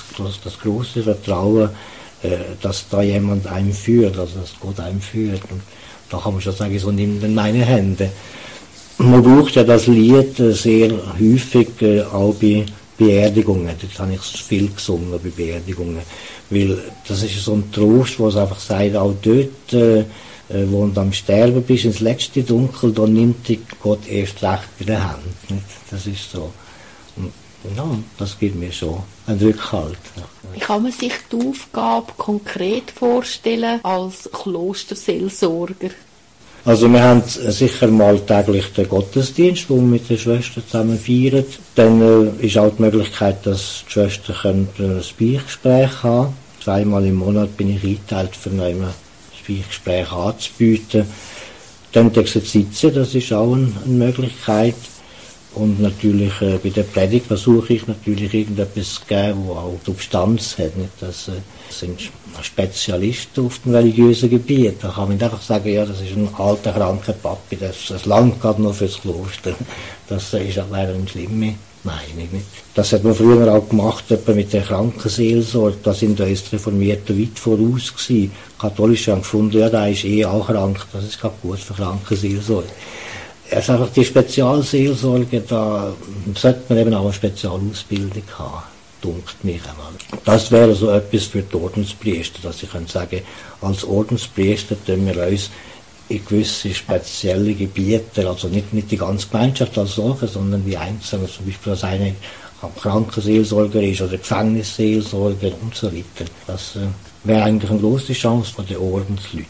große Vertrauen, dass da jemand einem führt, also dass Gott einem führt. Und da kann man schon sagen, so nimmt in meine Hände. Man braucht ja das Lied sehr häufig, auch bei Beerdigungen. Dort habe ich viel gesungen bei Beerdigungen. Weil das ist so ein Trost, wo es einfach sagt, auch dort, wo du am Sterben bist, ins letzte Dunkel, da nimmt dich Gott erst recht bei der Hand. Das ist so. Und ja, das gibt mir schon einen Rückhalt. Wie kann man sich die Aufgabe konkret vorstellen als Klosterseelsorger? Also wir haben sicher mal täglich den Gottesdienst, wo wir mit den Schwestern zusammen feiern. Dann ist auch die Möglichkeit, dass die Schwestern ein Beichtgespräch haben können. 2-mal im Monat bin ich eingeteilt, für ein Beichtgespräch anzubieten. Dann die Exerzitien, das ist auch eine Möglichkeit. Und natürlich bei der Predigt versuche ich natürlich irgendetwas zu geben, wo auch Substanz hat. Nicht? Das sind Spezialisten auf dem religiösen Gebiet. Da kann man nicht einfach sagen, ja, das ist ein alter, kranker Papi, das langt gerade noch fürs Kloster. Das wäre eine schlimme Meinung. Nicht? Das hat man früher auch gemacht, etwa mit der Krankenseelsorge. Da sind uns Reformierten weit voraus gewesen. Katholische haben gefunden, ja, der ist auch krank, das ist gerade gut für Krankenseelsorge. Also einfach die Spezialseelsorge, da sollte man eben auch eine Spezialausbildung haben, dunkt mich einmal. Das wäre so etwas für die Ordenspriester, dass ich kann sagen, als Ordenspriester tun wir uns in gewisse spezielle Gebiete, also nicht die ganze Gemeinschaft als solche, sondern wie Einzelne, zum Beispiel als eine Krankenseelsorger ist oder Gefängnisseelsorger und so weiter. Das wäre eigentlich eine grosse Chance von den Ordensleuten.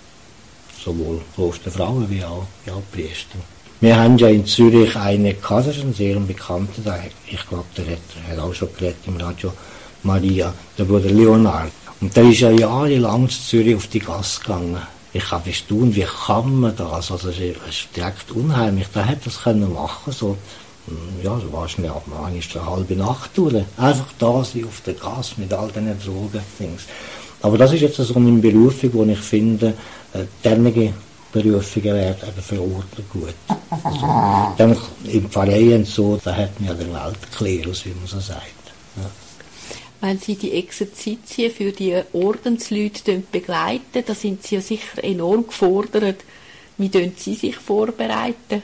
Sowohl Klosterfrauen wie auch Priester. Wir haben ja in Zürich einen Kader, einen sehr bekannten, ich glaube, der hat auch schon geredet im Radio Maria, der Bruder Leonard. Und der ist ja jahrelang in Zürich auf die Gasse gegangen. Ich habe gestaunt, wie kann man das? Also es ist direkt unheimlich. Der hätte das können machen, so wahrscheinlich auch mal eine halbe Nacht durch. Einfach da sein auf der Gasse mit all diesen Drogen. Aber das ist jetzt so eine Berufung, wo ich finde, derartige Berufungen werden eben für Ordner gut. Also, dann im Pfarreien so, da hat man ja den Weltklerus, wie man so sagt. Ja. Wenn Sie die Exerzitien für die Ordensleute begleiten, da sind Sie ja sicher enorm gefordert. Wie tun Sie sich vorbereiten?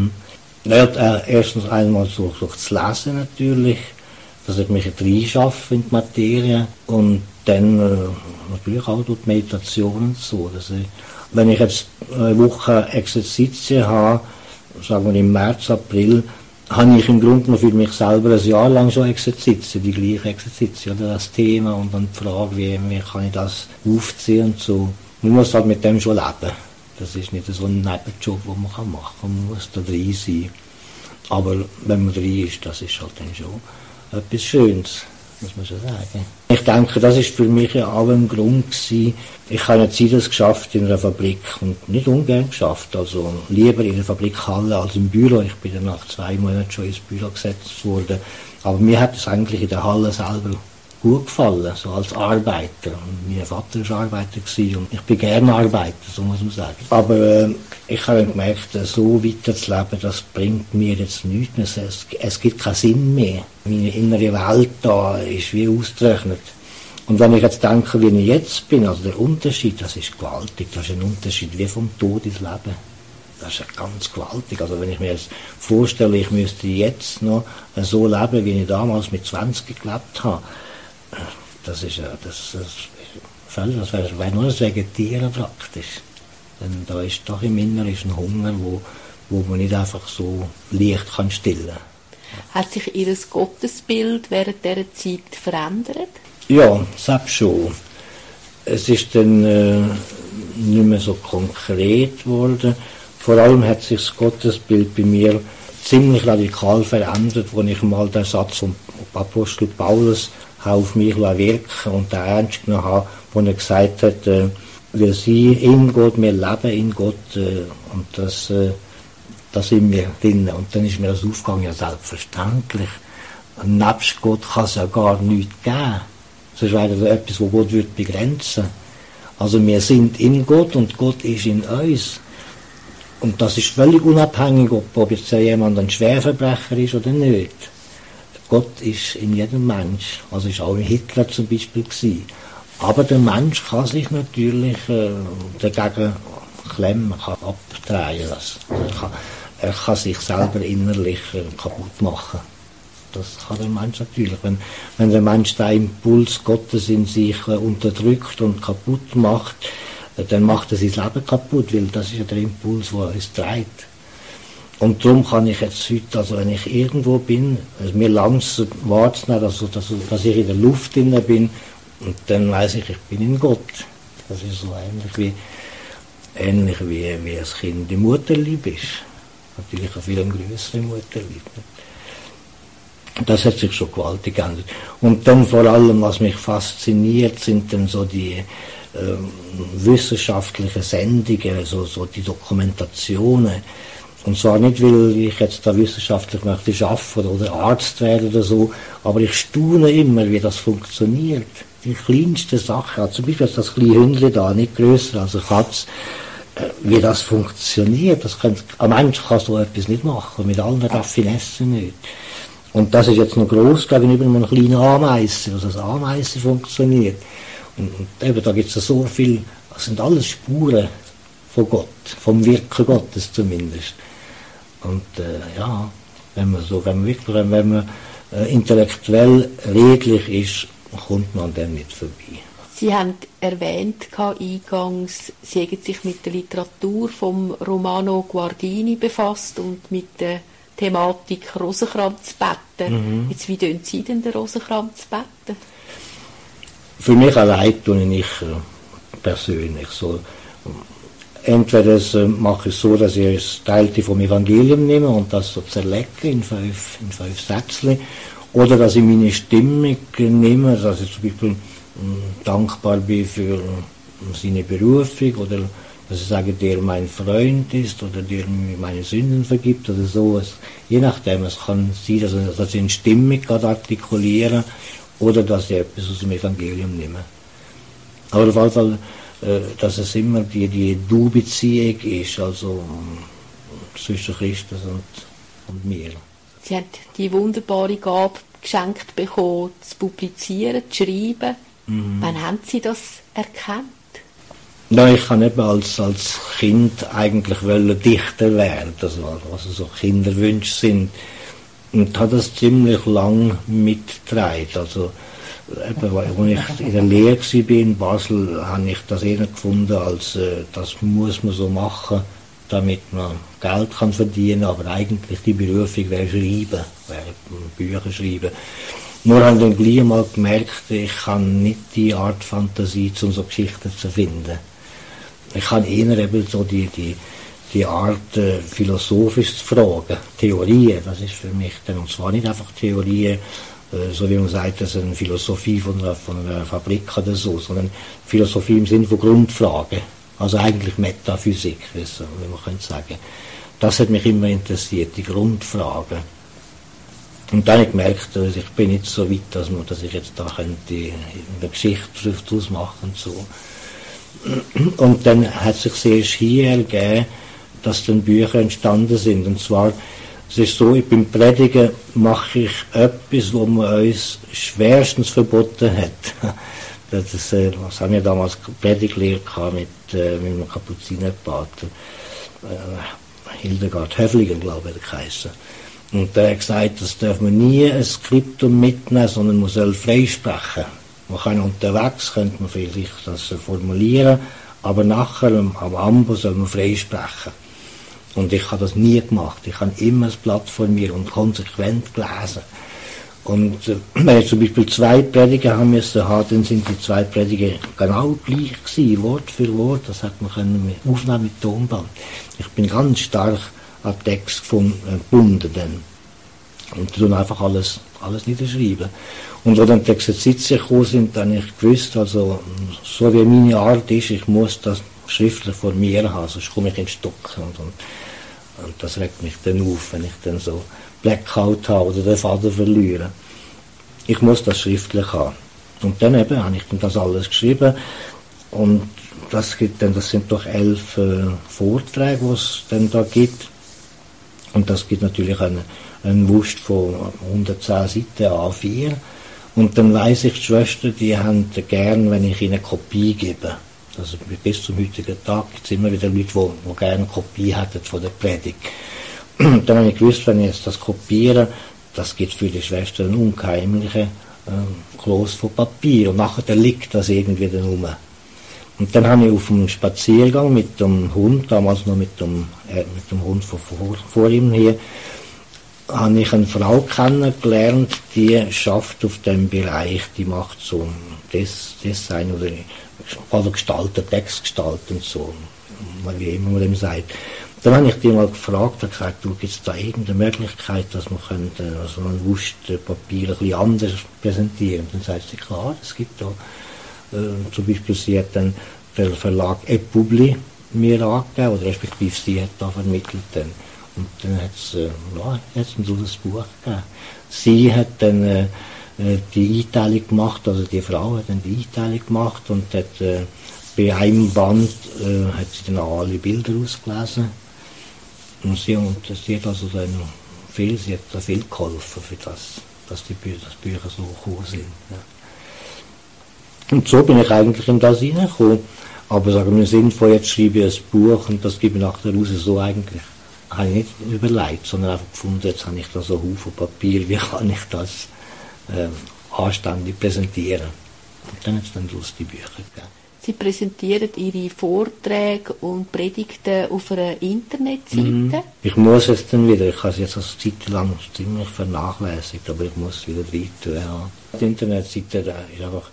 Ja, erstens einmal durch das Lesen natürlich, dass ich mich reinschaffen in die Materie und dann natürlich auch durch die Meditationen so. Wenn ich jetzt eine Woche Exerzitien habe, sagen wir im März, April, habe ich im Grunde noch für mich selber ein Jahr lang schon Exerzitien, die gleiche Exerzitien, oder das Thema und dann die Frage, wie kann ich das aufziehen und so. Man muss halt mit dem schon leben. Das ist nicht so ein Nebenjob, den man machen kann. Man muss da drin sein. Aber wenn man drin ist, das ist halt dann schon etwas Schönes, muss man schon sagen. Ich denke, das ist für mich ja auch ein Grund gewesen. Ich habe jetzt das geschafft in einer Fabrik und nicht ungern geschafft. Also lieber in der Fabrikhalle als im Büro. Ich bin dann nach 2 Monaten schon ins Büro gesetzt worden. Aber mir hat es eigentlich in der Halle selber gut gefallen, so als Arbeiter. Und mein Vater war Arbeiter gewesen und ich bin gerne Arbeiter, so muss man sagen. Aber ich habe gemerkt, so weiterzuleben, das bringt mir jetzt nichts mehr. Es gibt keinen Sinn mehr. Meine innere Welt da ist wie ausgerechnet. Und wenn ich jetzt denke, wie ich jetzt bin, also der Unterschied, das ist gewaltig. Das ist ein Unterschied wie vom Tod ins Leben. Das ist ja ganz gewaltig. Also wenn ich mir jetzt vorstelle, ich müsste jetzt noch so leben, wie ich damals mit 20 gelebt habe, das ist völlig, das wäre nur das Vegetieren praktisch. Denn da ist doch im Inneren ein Hunger, wo man nicht einfach so leicht kann stillen. Hat sich Ihr Gottesbild während dieser Zeit verändert? Ja, selbst schon. Es ist dann nicht mehr so konkret geworden. Vor allem hat sich das Gottesbild bei mir ziemlich radikal verändert, als ich mal den Satz vom Apostel Paulus auf mich wirken und den ernst genommen habe, wo er gesagt hat, wir sind in Gott, wir leben in Gott und das sind wir drin. Und dann ist mir das aufgegangen, ja selbstverständlich. Nebst Gott kann es ja gar nichts geben. Sonst wäre das etwas, wo Gott würde begrenzen. Also wir sind in Gott und Gott ist in uns. Und das ist völlig unabhängig, ob jetzt jemand ein Schwerverbrecher ist oder nicht. Gott ist in jedem Mensch. Also ist auch in Hitler zum Beispiel gewesen. Aber der Mensch kann sich natürlich dagegen klemmen, kann abdrehen lassen. Er kann sich selber innerlich kaputt machen. Das kann der Mensch natürlich. Wenn der Mensch den Impuls Gottes in sich unterdrückt und kaputt macht, dann macht er sein Leben kaputt, weil das ist ja der Impuls, der uns treibt. Und darum kann ich jetzt heute, also wenn ich irgendwo bin, mir langsam wahrzunehmen, also, dass ich in der Luft drin bin, und dann weiß ich bin in Gott. Das ist so ähnlich wie das Kind im Mutterleib ist. Natürlich eine viel größere Mutterleib. Das hat sich schon gewaltig geändert. Und dann vor allem, was mich fasziniert, sind dann so die wissenschaftlichen Sendungen, so die Dokumentationen. Und zwar nicht, weil ich jetzt da wissenschaftlich möchte arbeiten oder Arzt werden oder so, aber ich staune immer, wie das funktioniert. Die kleinsten Sachen, also zum Beispiel das kleine Hündchen da, nicht grösser als eine Katze, wie das funktioniert. Ein Mensch kann so etwas nicht machen, mit allen Raffinessen nicht. Und das ist jetzt noch gross gegenüber einem kleinen Ameisen, was als Ameisen funktioniert. Und eben, da gibt es so viel, das sind alles Spuren von Gott, vom Wirken Gottes zumindest. Und ja, wenn man intellektuell redlich ist, kommt man dem nicht vorbei. Sie haben erwähnt eingangs, Sie haben sich mit der Literatur vom Romano Guardini befasst und mit der Thematik Rosenkranzbetten. Jetzt, wie tun Sie denn den Rosenkranzbetten? Für mich allein tue ich persönlich so. Entweder mache ich so, dass ich ein Teil vom Evangelium nehme und das so zerlecke in fünf Sätzchen, oder dass ich meine Stimmung nehme, dass ich zum Beispiel dankbar bin für seine Berufung, oder dass ich sage, der mein Freund ist, oder der mir meine Sünden vergibt, oder so. Je nachdem, es kann sein, dass ich eine Stimmung artikuliere, oder dass ich etwas aus dem Evangelium nehme. Aber auf jeden Fall, dass es immer die Du-Beziehung ist, also zwischen Christus und mir. Sie haben die wunderbare Gabe geschenkt bekommen, zu publizieren, zu schreiben. Wann haben Sie das erkannt? Ja, ich kann eben als Kind eigentlich Dichter werden, also so Kinderwünsche sind. Und habe das ziemlich lang mitgetragen. Also, eben, als ich in der Lehre war in Basel, habe ich das eher gefunden, als das muss man so machen, damit man Geld kann verdienen, aber eigentlich die Berufung wäre Schreiben, wäre Bücher schreiben. Nur habe ich dann gleich mal gemerkt, ich kann nicht die Art Fantasie, um so Geschichten zu finden. Ich kann eher eben so die Art, philosophisch zu fragen. Theorien, das ist für mich dann, und zwar nicht einfach Theorien, so wie man sagt, das ist eine Philosophie von einer Fabrik oder so, sondern Philosophie im Sinne von Grundfragen. Also eigentlich Metaphysik, wie man könnte sagen. Das hat mich immer interessiert, die Grundfragen. Und dann habe ich gemerkt, ich bin nicht so weit, dass ich jetzt da könnte eine Geschichte daraus machen und so. Und dann hat sich erst hier ergeben, dass dann Bücher entstanden sind. Und zwar, es ist so, beim Predigen mache ich etwas, was man uns schwerstens verboten hat. Das haben wir damals Prediglehre mit einem Kapuzinerpater, Hildegard Höfligen, glaube ich, der geheißen. Und der hat gesagt, das darf man nie ein Skriptum mitnehmen, sondern man soll freisprechen. Man kann unterwegs, könnte man vielleicht das formulieren, aber nachher am Ambo soll man frei sprechen. Und ich habe das nie gemacht. Ich habe immer das Blatt vor mir und konsequent gelesen. Und wenn ich zum Beispiel 2 Prediger haben müssen, dann sind die 2 Prediger genau gleich gewesen, Wort für Wort. Das hat man können aufnehmen mit Tonband. Ich bin ganz stark an den Text gebunden dann. Und dann einfach alles niederschreiben. Und als dann die Exerzitien gekommen sind, dann habe ich gewusst, also so wie meine Art ist, ich muss das schriftlich vor mir haben, sonst komme ich in Stocken. Und das regt mich dann auf, wenn ich dann so Blackout habe oder den Faden verliere. Ich muss das schriftlich haben. Und dann eben habe ich dann das alles geschrieben. Und das sind doch 11 Vorträge, die es dann da gibt. Und das gibt natürlich einen Wust von 110 Seiten A4. Und dann weiss ich, die Schwestern, die haben gern, wenn ich ihnen eine Kopie gebe. Also bis zum heutigen Tag gibt es immer wieder Leute, die gerne eine Kopie hätten von der Predigt. Dann habe ich gewusst, wenn ich jetzt das kopiere, das gibt für die Schwestern einen unheimlichen Kloß von Papier. Und nachher liegt das irgendwie dann rum. Und dann habe ich auf dem Spaziergang mit dem Hund, damals noch mit dem Hund von vor ihm hier, habe ich eine Frau kennengelernt, die schafft auf dem Bereich, die macht so Design oder gestalten, Text gestalten, so, wie immer man dem sagt. Dann habe ich die mal gefragt und gesagt, gibt es da irgendeine Möglichkeit, dass man so ein Wustpapier ein bisschen anders präsentieren? Und dann sagt sie, klar, es gibt da, zum Beispiel, sie hat dann der Verlag ePubli mir angegeben, oder respektive sie hat da vermittelt dann. Und dann hat es ein tolles Buch gegeben. Sie hat dann die Einteilung gemacht, also die Frau hat dann die Einteilung gemacht und hat bei einem Band hat sie dann auch alle Bilder ausgelesen. Und sie hat also dann sie hat da viel geholfen für das, dass die Bücher so gekommen sind. Ja. Und so bin ich eigentlich in das hineingekommen. Aber sagen wir im Sinn von, jetzt schreibe ich ein Buch und das gebe ich nachher raus, so eigentlich. Habe ich nicht überlegt, sondern einfach gefunden, jetzt habe ich da so einen Haufen Papier, wie kann ich das anständig präsentieren. Und dann hat es dann die Bücher gegeben. Sie präsentieren Ihre Vorträge und Predigten auf einer Internetseite? Ich muss es dann wieder, ich habe es jetzt eine Zeit lang ziemlich vernachlässigt, aber ich muss es wieder weiter. Ja. Die Internetseite ist einfach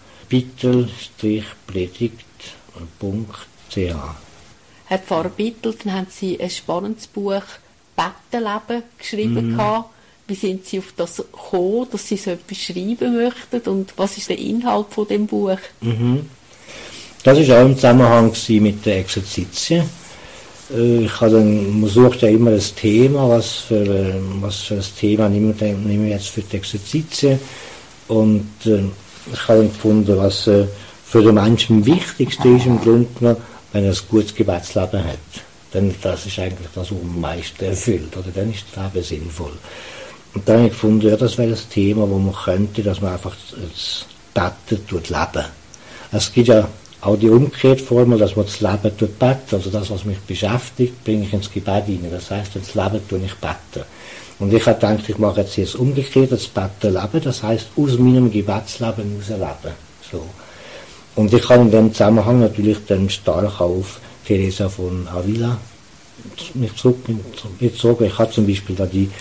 bittel-predigt.ch. Herr Pfarrer Bittel, dann haben Sie ein spannendes Buch «Bettenleben» geschrieben. Wie sind Sie auf das gekommen, dass Sie so etwas schreiben möchten und was ist der Inhalt von dem Buch? Das war auch im Zusammenhang mit den Exerzitien. Man sucht ja immer ein Thema, was für ein Thema nehmen wir jetzt für die Exerzitien. Und ich habe dann gefunden, was für den Menschen am wichtigsten ist im Grunde genommen, wenn er ein gutes Gebetsleben hat. Denn das ist eigentlich das, was am meisten erfüllt. Oder dann ist das Leben sinnvoll. Und dann habe ich gefunden, ja, das wäre das Thema, wo man könnte, dass man einfach das Betten leben. Es gibt ja auch die umgekehrte Formel, dass man das Leben beten. Also das, was mich beschäftigt, bringe ich ins Gebet hinein. Das heisst, das Leben tue ich beten. Und ich habe gedacht, ich mache jetzt das umgekehrt, das Betten leben. Das heisst, aus meinem Gebetsleben herausleben. So. Und ich kann in dem Zusammenhang natürlich dann stark auf Teresa von Avila mich zurückgezogen. Ich habe zum Beispiel da die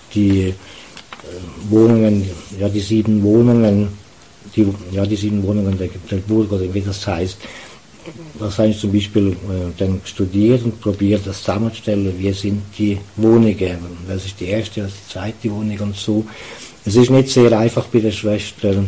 Wohnungen, ja die 7 Wohnungen der Burg, oder wie das heißt. Das habe ich zum Beispiel dann studiert und probiert, das zusammenzustellen, wie sind die Wohnungen, was ist die erste, was ist die zweite Wohnung und so. Es ist nicht sehr einfach bei der Schwester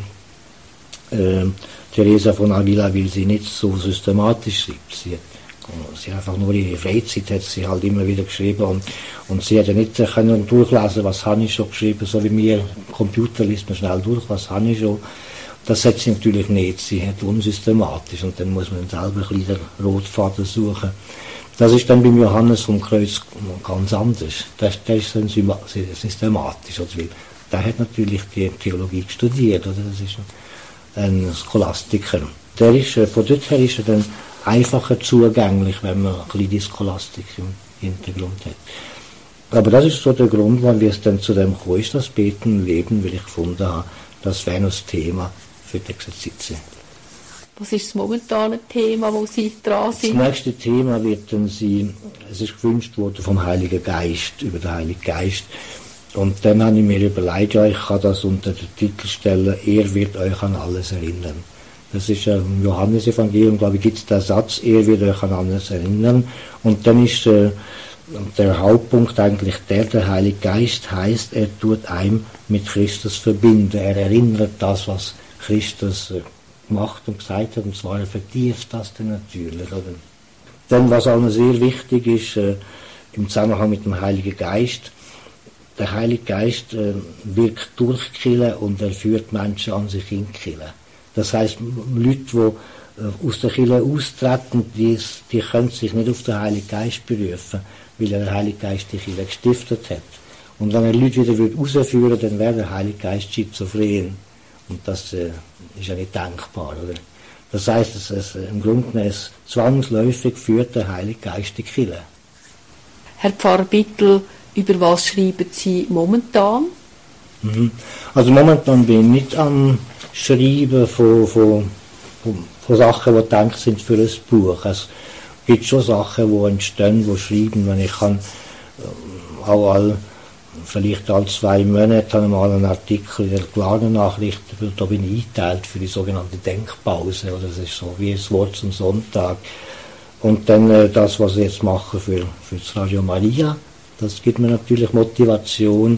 Teresa von Avila, weil sie nicht so systematisch schreibt. Sie hat einfach nur ihre Freizeit hat sie halt immer wieder geschrieben und sie hat ja nicht können durchlesen, was habe ich schon geschrieben, so wie mir Computer liest man schnell durch, was habe ich schon. Das hat sie natürlich nicht, sie hat unsystematisch und dann muss man selber ein bisschen den Rotfaden suchen. Das ist dann beim Johannes vom Kreuz ganz anders. Der ist dann systematisch, weil der hat natürlich die Theologie studiert, oder? Das ist ein Scholastiker. Von dort her ist er dann einfacher zugänglich, wenn man ein bisschen die Scholastik im Hintergrund hat. Aber das ist so der Grund, warum es dann zu dem gekommen ist, das Beten und Leben, weil ich gefunden habe, das wäre noch das Thema für die Exerzitien. Was ist das momentane Thema, wo Sie dran sind? Das nächste Thema wird dann sein, es ist gewünscht worden vom Heiligen Geist, über den Heiligen Geist. Und dann habe ich mir überlegt, ja, ich kann das unter den Titel stellen, er wird euch an alles erinnern. Das ist im Johannesevangelium, glaube ich, gibt es den Satz, er wird euch an alles erinnern. Und dann ist der Hauptpunkt eigentlich der Heilige Geist heißt, er tut einem mit Christus verbinden. Er erinnert das, was Christus gemacht und gesagt hat, und zwar er vertieft das dann natürlich. Oder? Dann, was auch noch sehr wichtig ist, im Zusammenhang mit dem Heiligen Geist, der Heilige Geist wirkt durch die Kirche und er führt Menschen an sich in die Kirche. Das heisst, Leute, die aus der Kirche austreten, die können sich nicht auf den Heiligen Geist berufen, weil der Heilige Geist die Kirche gestiftet hat. Und wenn er Leute wieder rausführen würde, dann wäre der Heilige Geist schizophren. Und das ist ja nicht denkbar, oder? Das heisst, im Grunde genommen zwangsläufig führt der Heilige Geist die Kirche. Herr Pfarrer Bittel, über was schreiben Sie momentan? Also momentan bin ich nicht am Schreiben von Sachen, die gedacht sind für ein Buch. Es gibt schon Sachen, die entstehen, die schreiben, wenn ich kann auch vielleicht alle 2 Monate habe ich mal einen Artikel in der klaren Nachricht, da bin ich eingeteilt für die sogenannte Denkpause, oder das ist so wie das Wort zum Sonntag. Und dann das, was ich jetzt mache für das Radio Maria, das gibt mir natürlich Motivation.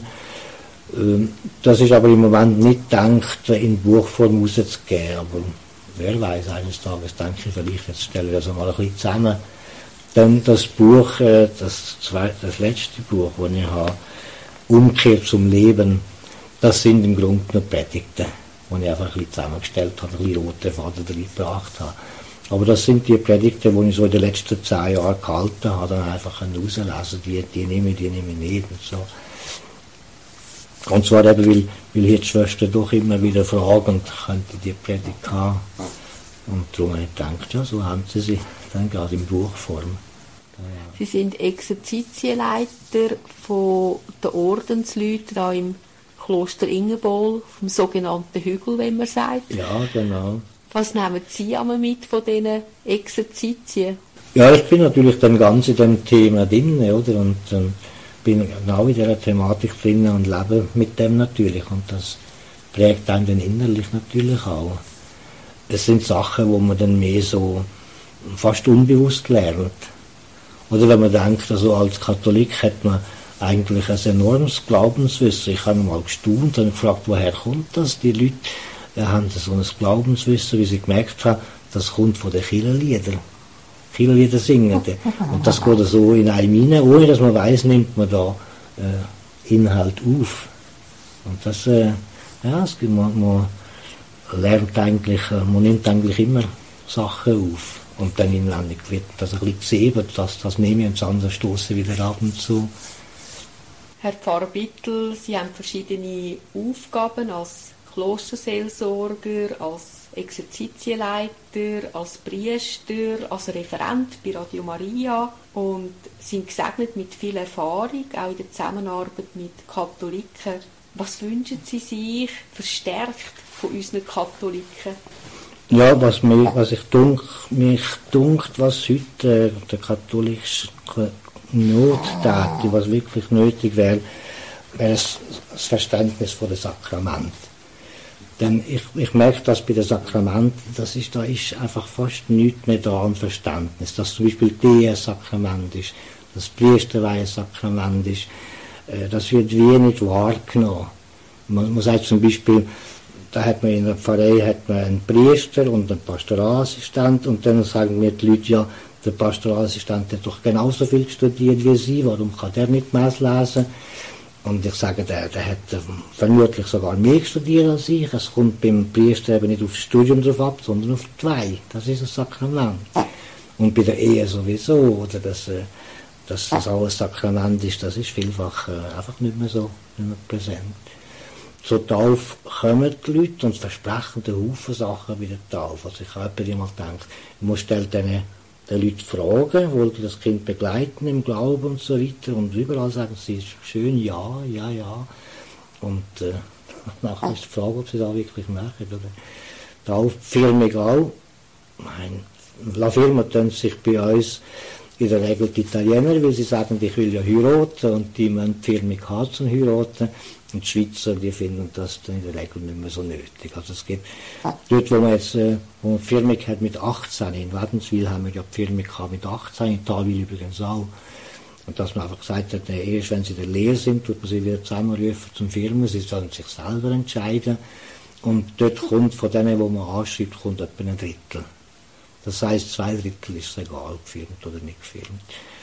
Das ist aber im Moment nicht gedacht, in Buchform rauszugeben, aber wer weiß, eines Tages denke ich, vielleicht jetzt stelle ich das mal ein bisschen zusammen. Dann das Buch, das letzte Buch, das ich habe, Umkehr zum Leben, das sind im Grunde nur Predigten, die ich einfach ein bisschen zusammengestellt habe, ein bisschen rote Faden reingebracht habe. Aber das sind die Predigten, die ich so in den letzten 10 Jahren gehalten habe, dann einfach rauslesen, die nehme ich nicht und so. Und zwar eben, weil hier die Schwestern doch immer wieder fragen, könnte die Predigt haben. Und darum habe ich gedacht, ja, so haben sie sie dann gerade in Buchform. Sie sind Exerzitienleiter von den Ordensleuten da im Kloster Ingerbol, vom sogenannten Hügel, wenn man sagt. Ja, genau. Was nehmen Sie einmal mit von diesen Exerzitien? Ja, ich bin natürlich dann ganz in dem Thema drin, oder? Und bin genau in dieser Thematik drin und lebe mit dem natürlich. Und das prägt einen dann innerlich natürlich auch. Es sind Sachen, wo man dann mehr so fast unbewusst lernt. Oder wenn man denkt, also als Katholik hat man eigentlich ein enormes Glaubenswissen. Ich habe mal gestaunt und gefragt, woher kommt das? Die Leute haben so ein Glaubenswissen, wie sie gemerkt haben, das kommt von den Kirchenliedern. Kirchenlieder singen. Und das geht so in einem rein, ohne dass man weiss, nimmt man da Inhalt auf. Und das, man lernt eigentlich, man nimmt eigentlich immer Sachen auf. Und dann inwendig wird das ein bisschen gesehen, das nehme ich und das andere stoße wieder ab und zu. Herr Pfarrer Bittel, Sie haben verschiedene Aufgaben als Klosterseelsorger, als Exerzitienleiter, als Priester, als Referent bei Radio Maria und sind gesegnet mit viel Erfahrung, auch in der Zusammenarbeit mit Katholiken. Was wünschen Sie sich verstärkt von unseren Katholiken? Ja, was ich dunkt, was heute der katholische Not täte, was wirklich nötig wäre, wäre das Verständnis von den Sakramenten. Denn ich merke das bei den Sakramenten, da ist einfach fast nichts mehr da an Verständnis. Dass zum Beispiel die ein Sakrament ist, das Priesterweihe ein Sakrament ist, das wird wenig wahrgenommen. Man sagt zum Beispiel, da hat man in der Pfarrei einen Priester und einen Pastoralassistent und dann sagen mir die Leute, ja, der Pastoralassistent hat doch genauso viel studiert wie Sie, warum kann der nicht Mess lesen? Und ich sage, der hat vermutlich sogar mehr studiert als ich. Es kommt beim Priester eben nicht auf das Studium drauf ab, sondern auf die Weihe. Das ist ein Sakrament. Und bei der Ehe sowieso, oder dass das auch ein Sakrament ist, das ist vielfach einfach nicht mehr präsent. Zur Taufe kommen die Leute und versprechen den Haufen Sachen bei der Taufe. Also ich habe jemand gedacht, man stellt den Leuten Fragen, wollt ihr das Kind begleiten im Glauben und so weiter, und überall sagen sie schön ja. Und nachher ist die Frage, ob sie das auch wirklich machen. Oder? Da auf die Firma auch. La Firma tun sich bei uns in der Regel die Italiener, weil sie sagen, ich will ja heiraten und die müssen die Firma haben zum Heiraten. Und die Schweizer, die finden das dann in der Regel nicht mehr so nötig. Also es gibt, dort wo man jetzt, wo man die Firma hat mit 18, in Wädenswil haben wir ja die Firma mit 18, in Talwil übrigens auch. Und dass man einfach gesagt hat, erst wenn sie in der Lehre sind, tut man sie wieder zusammenrufen zum Firmen, sie sollen sich selber entscheiden. Und dort kommt von denen, wo man anschreibt, kommt etwa ein Drittel. Das heisst, 2/3 ist es egal, gefirmt oder nicht gefirmt.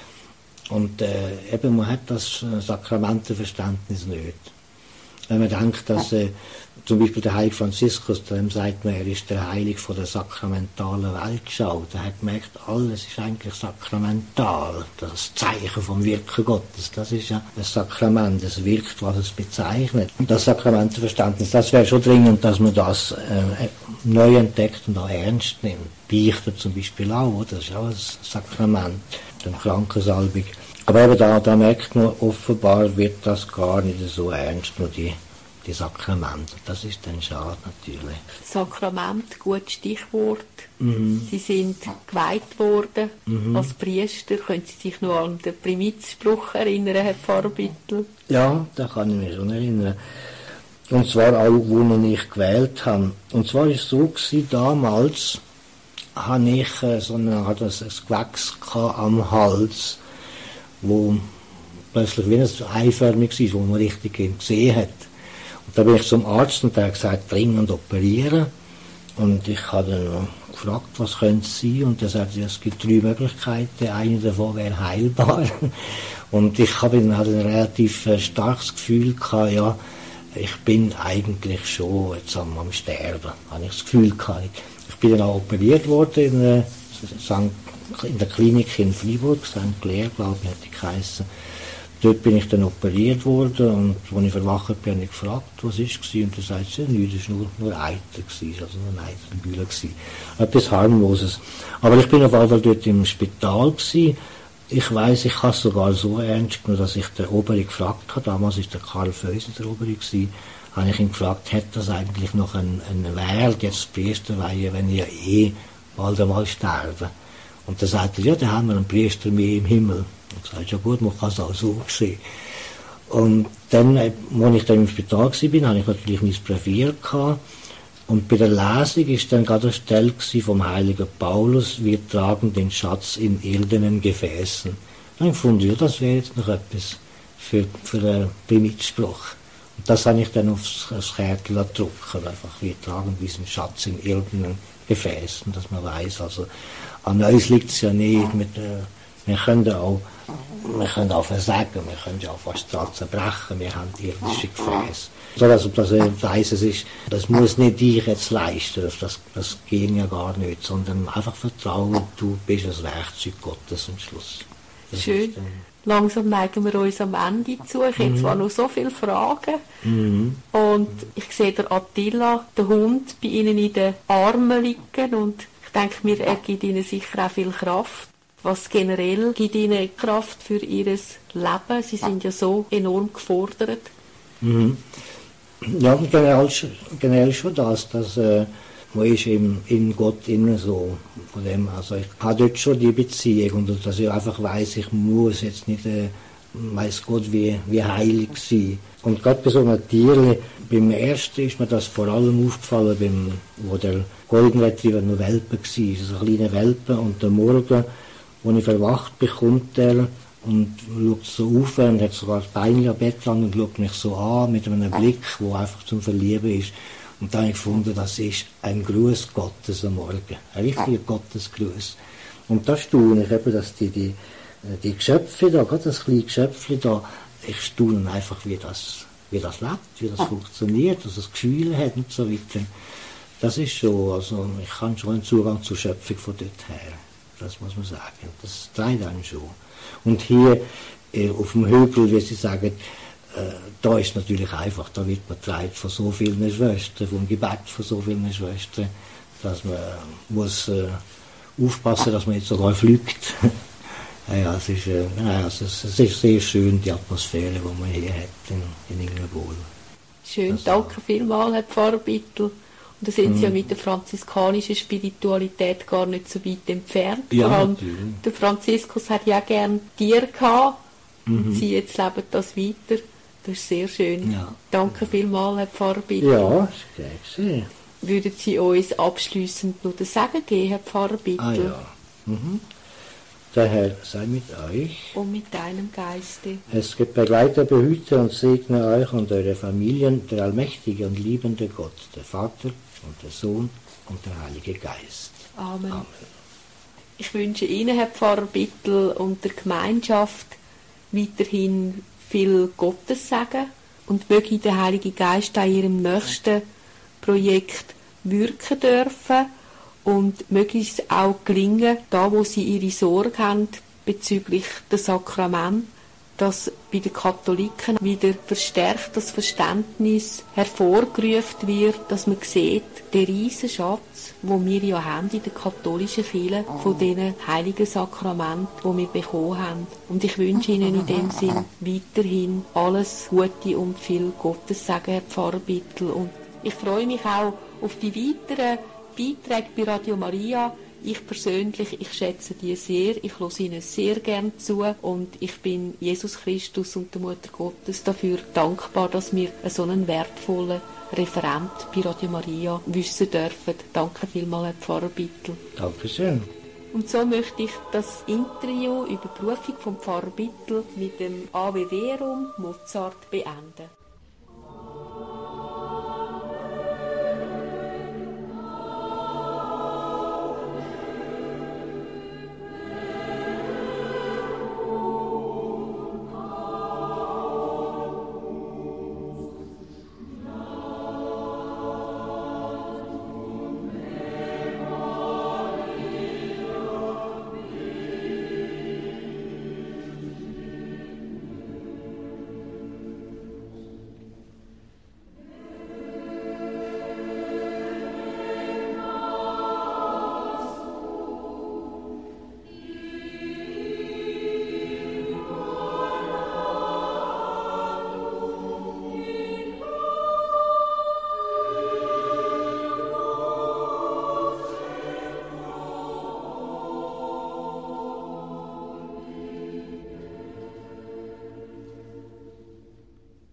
Und eben, man hat das Sakramentenverständnis nicht. Wenn man denkt, dass zum Beispiel der Heilige Franziskus, dem sagt man, er ist der Heilige von der sakramentalen Weltschau. Der hat gemerkt, alles ist eigentlich sakramental. Das Zeichen vom Wirken Gottes, das ist ja ein Sakrament, es wirkt, was es bezeichnet. Und das Sakramentenverständnis, das wäre schon dringend, dass man das neu entdeckt und auch ernst nimmt. Beichten zum Beispiel auch, das ist auch ein Sakrament, dann Krankensalbung. Aber eben da merkt man, offenbar wird das gar nicht so ernst, nur die Sakramente. Das ist dann schade natürlich. Sakrament, gutes Stichwort. Sie sind geweiht worden als Priester. Können Sie sich noch an den Primizspruch erinnern, Herr Pfarrer Bittel? Ja, da kann ich mich schon erinnern. Und zwar auch, wo ich gewählt habe. Und zwar war es so gewesen, damals hatte ich so ein Gewächs am Hals, wo plötzlich wie einförmig war, wo man richtig gesehen hat. Und da bin ich zum Arzt und der hat gesagt, dringend operieren. Und ich habe dann gefragt, was könnte es sein? Und er sagte, es gibt 3 Möglichkeiten, eine davon wäre heilbar. Und ich habe dann ein relativ starkes Gefühl gehabt, ja, ich bin eigentlich schon jetzt am Sterben, habe ich das Gefühl gehabt. Ich bin dann auch operiert worden in der Klinik in Freiburg, St. Clair, glaube ich, hat die geheissen. Dort bin ich dann operiert worden und als ich verwacht bin, habe ich gefragt, was war. Und er sagt, nichts, das war nur Eiter, also nur eine Eiterbühle. Etwas Harmloses. Aber ich bin auf jeden Fall dort im Spital gewesen. Ich weiss, ich habe es sogar so ernst genommen, dass ich den Obere gefragt habe, damals war der Karl Feusen der Obere gewesen, habe ich ihn gefragt, hätte das eigentlich noch einen Wert, jetzt Priesterweihe, wenn ich ja bald einmal sterbe. Und dann sagte er, ja, da haben wir einen Priester mehr im Himmel. Und ich sagte, ja gut, man kann es auch so sehen. Und dann, als ich dann im Spital war, hatte ich natürlich mein Brevier gehabt. Und bei der Lesung war dann gerade eine Stelle vom heiligen Paulus, wir tragen den Schatz in irdenen Gefäßen. Dann fand ich, ja, das wäre jetzt noch etwas für einen Primizspruch. Und das habe ich dann aufs Kärtchen gedruckt, einfach, wir tragen diesen Schatz in irdenen Gefäßen, dass man weiß, also an uns liegt es ja nicht, wir können auch versagen, wir können ja auch fast dran zerbrechen, wir haben irdische Gefäße. So, dass das weiss, das muss nicht ich jetzt leisten, das geht ja gar nicht, sondern einfach vertrauen, du bist ein Werkzeug Gottes am Schluss. Das schön. Langsam neigen wir uns am Ende zu. Ich habe zwar noch so viele Fragen. Und ich sehe der Attila, den Hund, bei Ihnen in den Armen liegen. Und ich denke mir, er gibt Ihnen sicher auch viel Kraft. Was generell gibt Ihnen Kraft für Ihr Leben? Sie sind ja so enorm gefordert. Ja, generell schon das, dass man ist in Gott innen so. Von dem, also ich habe dort schon die Beziehung und dass ich einfach weiss, ich muss jetzt nicht, weiss Gott, wie heilig sein. Und gerade bei so einem Tier, beim ersten ist mir das vor allem aufgefallen, wo der Golden Retriever noch Welpe war, so ein kleiner Welpe, und der Morgen, als ich verwacht bin, kommt er und schaut so auf und hat sogar das Bein am Bett lang und schaut mich so an mit einem Blick, der einfach zum Verlieben ist. Und dann habe ich gefunden, das ist ein Gruß Gottes am Morgen. Ein richtiger Gottesgruß. Und da staune ich eben, dass die Geschöpfe da, gerade das kleine Geschöpfchen da, ich staune einfach, wie das lebt, wie das funktioniert, dass es Gefühle hat und so weiter. Das ist schon, also ich habe schon einen Zugang zur Schöpfung von dort her. Das muss man sagen. Das trägt einen schon. Und hier auf dem Hügel, wie Sie sagen, da ist natürlich einfach, da wird man getragen von so vielen Schwestern, vom Gebet von so vielen Schwestern, dass man muss aufpassen, dass man nicht sogar fliegt. Ja, es ist sehr schön, die Atmosphäre, die man hier hat in Inglewohl. Schön, danke vielmals, Herr Pfarrer Bittel. Und da sind sie ja mit der franziskanischen Spiritualität gar nicht so weit entfernt. Ja, Vor allem natürlich. der Franziskus hat ja gerne Tiere gehabt. Und sie jetzt leben das weiter. Das ist sehr schön. Ja. Danke vielmals, Herr Pfarrer Bittel. Ja, ist gleich gesehen. Würden Sie uns abschliessend noch den Segen geben, Herr Pfarrer Bittel? Ah ja. Der Herr sei mit euch. Und mit deinem Geiste. Es begleite, behüte und segne euch und eure Familien der allmächtige und liebende Gott, der Vater und der Sohn und der Heilige Geist. Amen. Amen. Ich wünsche Ihnen, Herr Pfarrer Bittel, und der Gemeinschaft weiterhin viel Gottessegen und möge der Heilige Geist an Ihrem nächsten Projekt wirken dürfen und möge es auch gelingen, da wo Sie Ihre Sorge haben bezüglich der Sakramente, dass bei den Katholiken wieder verstärkt das Verständnis hervorgerufen wird, dass man sieht, der riesen Schatz, den wir ja haben in der katholischen Kirche, von diesen heiligen Sakramenten, die wir bekommen haben. Und ich wünsche Ihnen in dem Sinn weiterhin alles Gute und viel Gottessegen, Herr Pfarrer Bittel. Und ich freue mich auch auf die weiteren Beiträge bei Radio Maria. Ich persönlich, ich schätze die sehr, ich höre ihnen sehr gern zu und ich bin Jesus Christus und der Mutter Gottes dafür dankbar, dass wir so einen wertvollen Referent bei Radio Maria wissen dürfen. Danke vielmals, Herr Pfarrer Bittel. Dankeschön. Und so möchte ich das Interview über die Berufung von Pfarrer Bittel mit dem Ave Verum Mozart beenden.